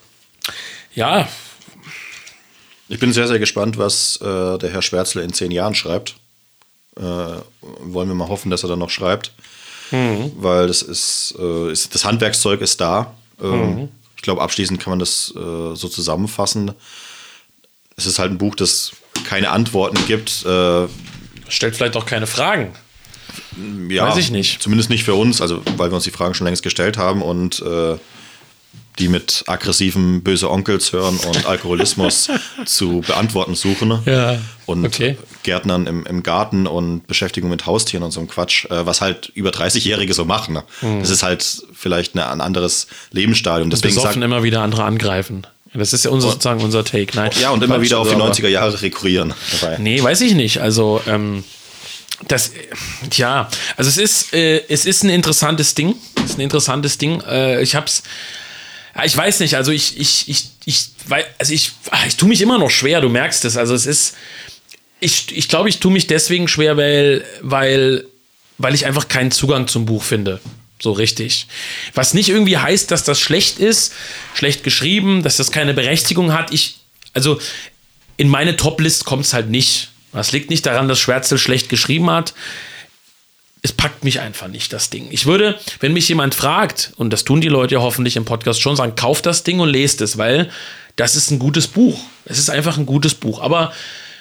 ja. Ich bin sehr, sehr gespannt, was der Herr Schwärzle in 10 Jahren schreibt. Wollen wir mal hoffen, dass er dann noch schreibt. Weil das das Handwerkszeug ist da. Ich glaube, abschließend kann man das so zusammenfassen. Es ist halt ein Buch, das keine Antworten gibt. Stellt vielleicht auch keine Fragen. Ja, weiß ich nicht. Zumindest nicht für uns, also weil wir uns die Fragen schon längst gestellt haben und die mit aggressiven böse Onkels hören und Alkoholismus zu beantworten suchen. Ja. Und Gärtnern im Garten und Beschäftigung mit Haustieren und so ein Quatsch, was halt über 30-Jährige so machen. Das ist halt vielleicht ein anderes Lebensstadium. Deswegen besoffen immer wieder andere angreifen. Das ist ja sozusagen unser Take. Nein, ja, und immer wieder auf die 90er Jahre rekurrieren. Dabei. Nee, weiß ich nicht. Also, es ist ein interessantes Ding. Ich weiß nicht, also ich tue mich immer noch schwer, du merkst es. Also ich glaube, ich tue mich deswegen schwer, weil ich einfach keinen Zugang zum Buch finde. So richtig. Was nicht irgendwie heißt, dass das schlecht ist, schlecht geschrieben, dass das keine Berechtigung hat. also in meine Top-List kommt es halt nicht. Das liegt nicht daran, dass Schwärzel schlecht geschrieben hat. Es packt mich einfach nicht, das Ding. Ich würde, wenn mich jemand fragt, und das tun die Leute ja hoffentlich im Podcast schon, sagen, kauft das Ding und lest es, weil das ist ein gutes Buch. Es ist einfach ein gutes Buch. Aber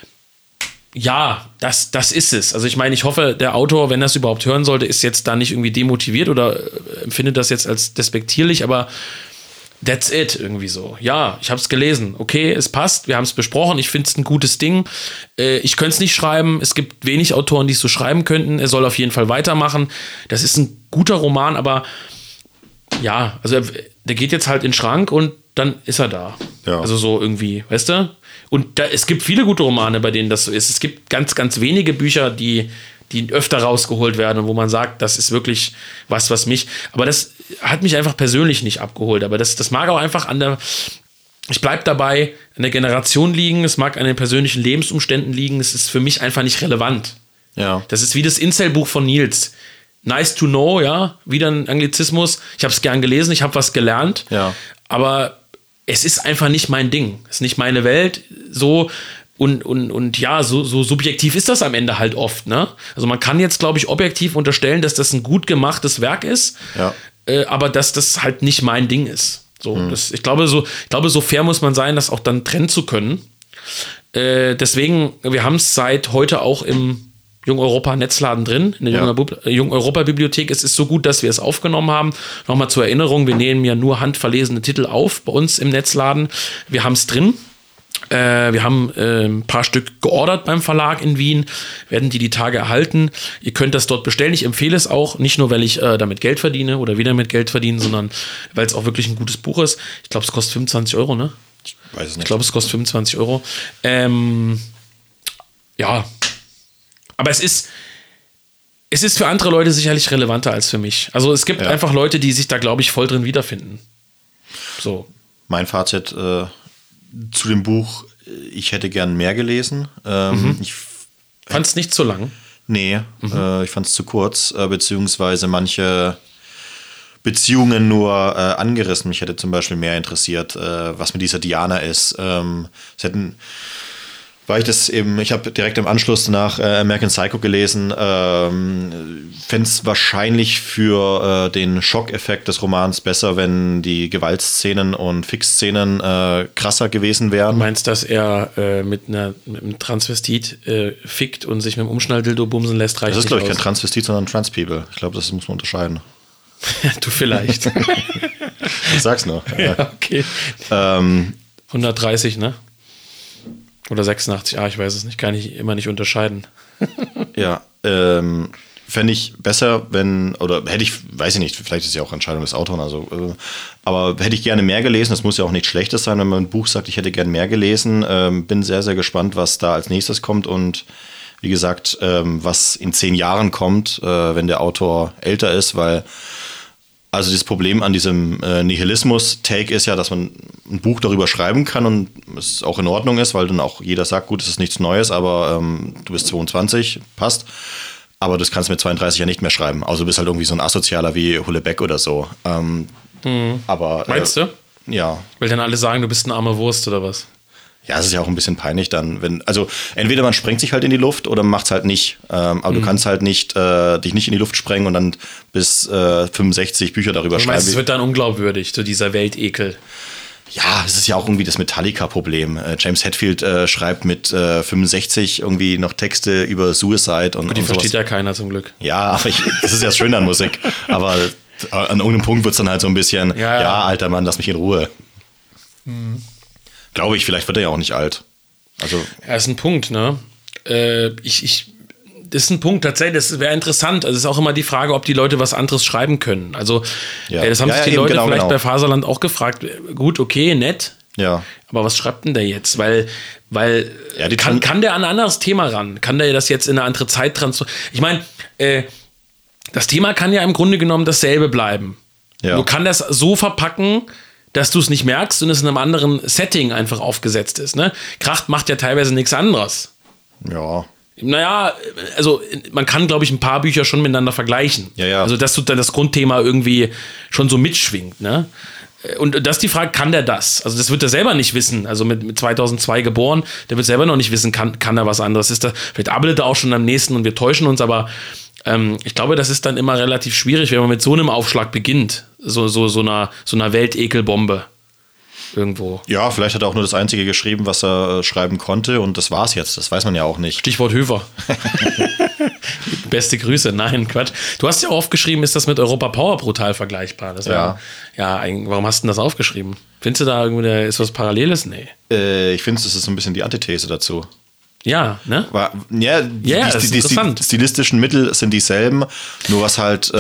ja, das ist es. Also ich meine, ich hoffe, der Autor, wenn er es überhaupt hören sollte, ist jetzt da nicht irgendwie demotiviert oder empfindet das jetzt als despektierlich, aber that's it, irgendwie so. Ja, ich habe es gelesen. Okay, es passt, wir haben es besprochen. Ich finde es ein gutes Ding. Ich könnte es nicht schreiben. Es gibt wenig Autoren, die es so schreiben könnten. Er soll auf jeden Fall weitermachen. Das ist ein guter Roman, aber ja, also der geht jetzt halt in den Schrank und dann ist er da. Ja. Also so irgendwie, weißt du? Und es gibt viele gute Romane, bei denen das so ist. Es gibt ganz, ganz wenige Bücher, die öfter rausgeholt werden und wo man sagt, das ist wirklich was mich, aber das hat mich einfach persönlich nicht abgeholt, aber das mag auch einfach ich bleib dabei, an der Generation liegen, es mag an den persönlichen Lebensumständen liegen, es ist für mich einfach nicht relevant. Ja. Das ist wie das Incel-Buch von Nils. Nice to know, ja, wieder ein Anglizismus. Ich habe es gern gelesen, ich habe was gelernt, ja. Aber es ist einfach nicht mein Ding, es ist nicht meine Welt, so. Und ja, so subjektiv ist das am Ende halt oft, ne? Also man kann jetzt, glaube ich, objektiv unterstellen, dass das ein gut gemachtes Werk ist, ja. Aber dass das halt nicht mein Ding ist. So, ich glaube, so fair muss man sein, das auch dann trennen zu können. Deswegen, wir haben es seit heute auch im Jung Europa Netzladen drin, in der Jung Europa Bibliothek. Es ist so gut, dass wir es aufgenommen haben. Nochmal zur Erinnerung, wir nehmen ja nur handverlesene Titel auf bei uns im Netzladen. Wir haben es drin. Wir haben ein paar Stück geordert beim Verlag in Wien, werden die Tage erhalten. Ihr könnt das dort bestellen. Ich empfehle es auch, nicht nur, weil ich damit Geld verdiene oder wieder mit Geld verdiene, sondern weil es auch wirklich ein gutes Buch ist. Ich glaube, es kostet 25 Euro, ne? Ich weiß es nicht. Ich glaube, es kostet 25 Euro. Ja, aber es ist für andere Leute sicherlich relevanter als für mich. Also es gibt einfach Leute, die sich da, glaube ich, voll drin wiederfinden. So. Mein Fazit zu dem Buch, ich hätte gern mehr gelesen. Ich fand es nicht zu lang? Nee, ich fand es zu kurz, beziehungsweise manche Beziehungen nur angerissen. Mich hätte zum Beispiel mehr interessiert, was mit dieser Diana ist. Ich habe direkt im Anschluss nach American Psycho gelesen, fände es wahrscheinlich für den Schockeffekt des Romans besser, wenn die Gewaltszenen und Fixszenen krasser gewesen wären. Du meinst, dass er mit einem Transvestit fickt und sich mit dem Umschnalldildo bumsen lässt? Das ist, glaube ich, kein Transvestit, sondern Trans-People. Ich glaube, das muss man unterscheiden. Du vielleicht. Ich sag's noch. Ja, okay. 130, ne? Oder 86, ich weiß es nicht, kann ich immer nicht unterscheiden. Ja, fände ich besser, weiß ich nicht, vielleicht ist ja auch Entscheidung des Autors, aber hätte ich gerne mehr gelesen, das muss ja auch nichts Schlechtes sein, wenn man ein Buch sagt, ich hätte gerne mehr gelesen, bin sehr, sehr gespannt, was da als nächstes kommt und wie gesagt, was in 10 Jahren kommt, wenn der Autor älter ist, weil also das Problem an diesem Nihilismus-Take ist ja, dass man ein Buch darüber schreiben kann und es auch in Ordnung ist, weil dann auch jeder sagt, gut, es ist nichts Neues, aber du bist 22, passt. Aber das kannst du mit 32 ja nicht mehr schreiben. Also du bist halt irgendwie so ein Asozialer wie Hulebeck oder so. Aber meinst du? Ja. Weil dann alle sagen, du bist eine arme Wurst oder was? Ja, es ist ja auch ein bisschen peinlich dann, also entweder man sprengt sich halt in die Luft oder man macht es halt nicht. Aber du kannst halt nicht dich nicht in die Luft sprengen und dann bis 65 Bücher darüber schreiben. Es wird dann unglaubwürdig, so dieser Weltekel. Ja, es ist ja auch irgendwie das Metallica-Problem. James Hetfield schreibt mit 65 irgendwie noch Texte über Suicide und die sowas. Versteht ja keiner zum Glück. Ja, aber das ist ja das Schöne an Musik. Aber an irgendeinem Punkt wird es dann halt so ein bisschen, ja, alter Mann, lass mich in Ruhe. Glaube ich, vielleicht wird er ja auch nicht alt. Also ja, ist ein Punkt, ne? Das ist ein Punkt, tatsächlich, das wäre interessant. Also es ist auch immer die Frage, ob die Leute was anderes schreiben können. Also das haben sich die Leute vielleicht bei Faserland auch gefragt. Gut, okay, nett. Ja. Aber was schreibt denn der jetzt? Weil kann der an ein anderes Thema ran? Kann der das jetzt in eine andere Zeit transferieren? Ich meine, das Thema kann ja im Grunde genommen dasselbe bleiben. Ja. Du kannst das so verpacken, dass du es nicht merkst und es in einem anderen Setting einfach aufgesetzt ist. Ne? Kracht macht ja teilweise nichts anderes. Ja. Naja, also man kann, glaube ich, ein paar Bücher schon miteinander vergleichen. Ja. Also dass du dann das Grundthema irgendwie schon so mitschwingt. Ne? Und das ist die Frage, kann der das? Also das wird er selber nicht wissen. Also mit 2002 geboren, der wird selber noch nicht wissen, kann er was anderes. Ist da, vielleicht arbeitet er auch schon am nächsten und wir täuschen uns, aber ich glaube, das ist dann immer relativ schwierig, wenn man mit so einem Aufschlag beginnt. So einer Weltekelbombe irgendwo. Ja, vielleicht hat er auch nur das Einzige geschrieben, was er schreiben konnte und das war's jetzt. Das weiß man ja auch nicht. Stichwort Höfer. Beste Grüße. Nein, Quatsch. Du hast ja aufgeschrieben, ist das mit Europa Power brutal vergleichbar? Das ja. Ja, warum hast du denn das aufgeschrieben? Findest du da irgendwie, ist was Paralleles? Nee. Ich finde, das ist so ein bisschen die Antithese dazu. Ja, ne? Die stilistischen Mittel sind dieselben, nur was halt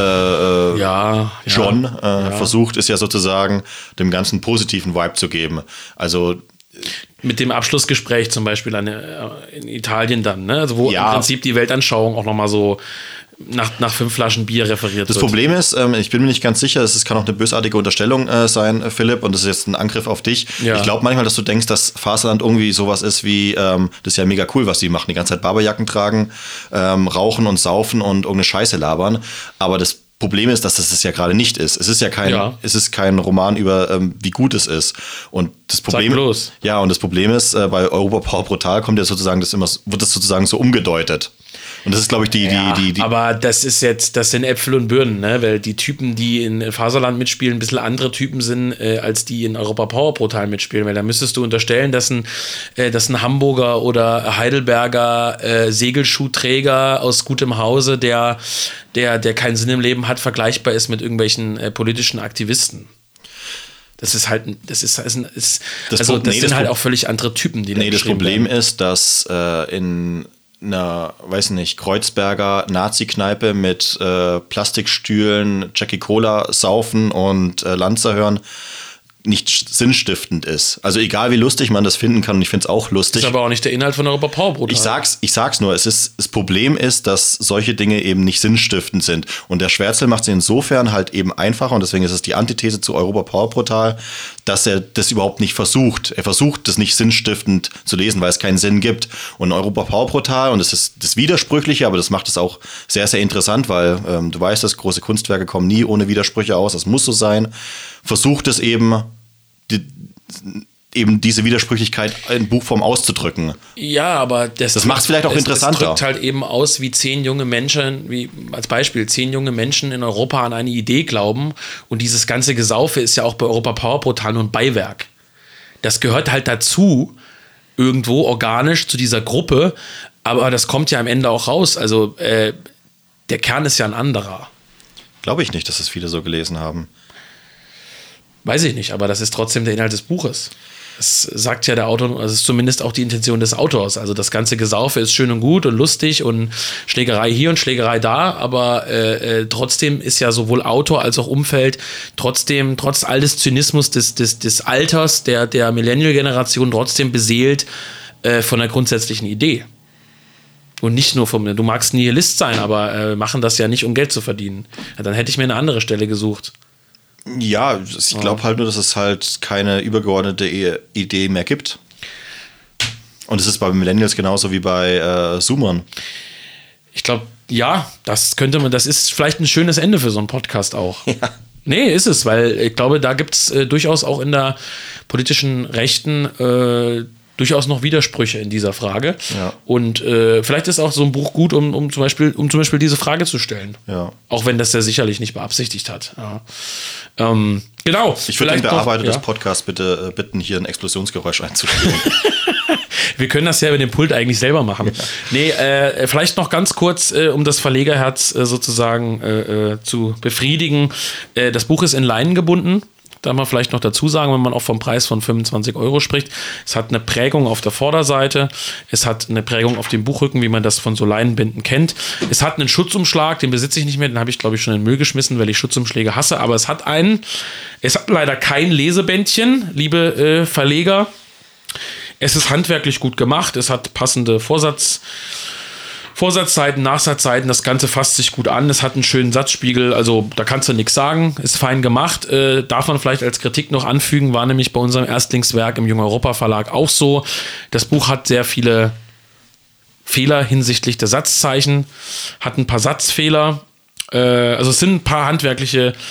John versucht, ist ja sozusagen dem ganzen positiven Vibe zu geben. Also mit dem Abschlussgespräch zum Beispiel in Italien dann, ne? Also wo im Prinzip die Weltanschauung auch nochmal so nach 5 Flaschen Bier referiert wird. Das Problem ist, ich bin mir nicht ganz sicher, es kann auch eine bösartige Unterstellung sein, Philipp, und das ist jetzt ein Angriff auf dich. Ja. Ich glaube manchmal, dass du denkst, dass Faserland irgendwie sowas ist wie, das ist ja mega cool, was die machen, die ganze Zeit Barberjacken tragen, rauchen und saufen und irgendeine Scheiße labern, aber das Problem ist, dass das es ja gerade nicht ist. Es ist ja kein Roman über wie gut es ist. Und das Problem, und das Problem ist, bei Europa Power brutal wird das sozusagen so umgedeutet. Und das ist, glaube ich, aber das sind Äpfel und Birnen, ne? Weil die Typen, die in Faserland mitspielen, ein bisschen andere Typen sind, als die in Europa Power brutal mitspielen. Weil da müsstest du unterstellen, dass ein Hamburger oder Heidelberger Segelschuhträger aus gutem Hause, der keinen Sinn im Leben hat, vergleichbar ist mit irgendwelchen politischen Aktivisten. Das ist halt, das sind halt auch völlig andere Typen, die da das Problem ist, dass in einer, weiß nicht, Kreuzberger Nazi-Kneipe mit Plastikstühlen, Jackie Cola saufen und Lanza hören nicht sinnstiftend ist. Also egal wie lustig man das finden kann, und ich finde es auch lustig. Das ist aber auch nicht der Inhalt von Europa Power brutal. Ich sag's nur, das Problem ist, dass solche Dinge eben nicht sinnstiftend sind. Und der Schwärzel macht es insofern halt eben einfacher, und deswegen ist es die Antithese zu Europa Power brutal, dass er das überhaupt nicht versucht. Er versucht, das nicht sinnstiftend zu lesen, weil es keinen Sinn gibt. Und Europa Power brutal, und das ist das Widersprüchliche, aber das macht es auch sehr, sehr interessant, weil du weißt, dass große Kunstwerke kommen nie ohne Widersprüche aus. Das muss so sein. Versucht es eben diese Widersprüchlichkeit in Buchform auszudrücken. Ja, aber das macht es vielleicht auch interessanter. Es drückt halt eben aus, wie 10 junge Menschen, wie als Beispiel 10 junge Menschen in Europa an eine Idee glauben, und dieses ganze Gesaufe ist ja auch bei Europa Power brutal nur ein Beiwerk. Das gehört halt dazu, irgendwo organisch zu dieser Gruppe, aber das kommt ja am Ende auch raus. Also der Kern ist ja ein anderer. Glaube ich nicht, dass es viele so gelesen haben. Weiß ich nicht, aber das ist trotzdem der Inhalt des Buches. Das sagt ja der Autor, also es ist zumindest auch die Intention des Autors. Also das ganze Gesaufe ist schön und gut und lustig und Schlägerei hier und Schlägerei da, aber trotzdem ist ja sowohl Autor als auch Umfeld trotz all des Zynismus des Alters der Millennial-Generation trotzdem beseelt von der grundsätzlichen Idee. Und nicht nur du magst Nihilist sein, aber machen das ja nicht, um Geld zu verdienen. Ja, dann hätte ich mir eine andere Stelle gesucht. Ja, ich glaube halt nur, dass es halt keine übergeordnete Idee mehr gibt. Und es ist bei Millennials genauso wie bei Zoomern. Ich glaube, ja, das ist vielleicht ein schönes Ende für so einen Podcast auch. Ja. Nee, ist es, weil ich glaube, da gibt es durchaus auch in der politischen Rechten durchaus noch Widersprüche in dieser Frage. Ja. Und vielleicht ist auch so ein Buch gut, um zum Beispiel diese Frage zu stellen. Ja. Auch wenn das der sicherlich nicht beabsichtigt hat. Ja. Genau. Ich würde den Bearbeiter des Podcasts bitte bitten, hier ein Explosionsgeräusch einzuspielen. Wir können das ja mit dem Pult eigentlich selber machen. Ja. Nee, vielleicht noch ganz kurz, um das Verlegerherz sozusagen zu befriedigen. Das Buch ist in Leinen gebunden. Da mal vielleicht noch dazu sagen, wenn man auch vom Preis von 25 € spricht. Es hat eine Prägung auf der Vorderseite. Es hat eine Prägung auf dem Buchrücken, wie man das von so Leinenbinden kennt. Es hat einen Schutzumschlag, den besitze ich nicht mehr. Den habe ich, glaube ich, schon in den Müll geschmissen, weil ich Schutzumschläge hasse. Aber es hat leider kein Lesebändchen, liebe Verleger. Es ist handwerklich gut gemacht. Es hat passende Vorsatzseiten, Nachsatzseiten, das Ganze fasst sich gut an. Es hat einen schönen Satzspiegel, also da kannst du nichts sagen. Ist fein gemacht. Darf man vielleicht als Kritik noch anfügen, war nämlich bei unserem Erstlingswerk im Jung Europa Verlag auch so. Das Buch hat sehr viele Fehler hinsichtlich der Satzzeichen, hat ein paar Satzfehler. Also es sind ein paar handwerkliche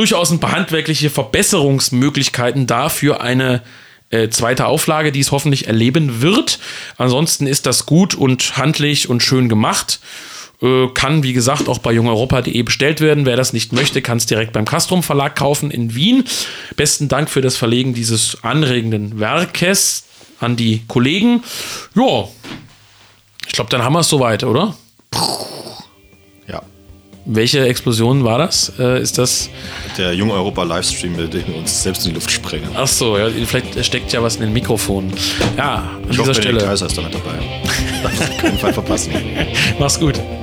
durchaus ein paar handwerkliche Verbesserungsmöglichkeiten da für eine zweite Auflage, die es hoffentlich erleben wird. Ansonsten ist das gut und handlich und schön gemacht. Kann, wie gesagt, auch bei jungeuropa.de bestellt werden. Wer das nicht möchte, kann es direkt beim Castrum Verlag kaufen in Wien. Besten Dank für das Verlegen dieses anregenden Werkes an die Kollegen. Ja, ich glaube, dann haben wir es soweit, oder? Ja. Welche Explosion war das? Ist das der Jung Europa Livestream, mit dem wir uns selbst in die Luft sprengen? Ach so, ja, vielleicht steckt ja was in den Mikrofonen. Ja, an ich dieser hoffe, Stelle. Kaiser ist damit dabei. Das auf keinen Fall verpassen. Mach's gut.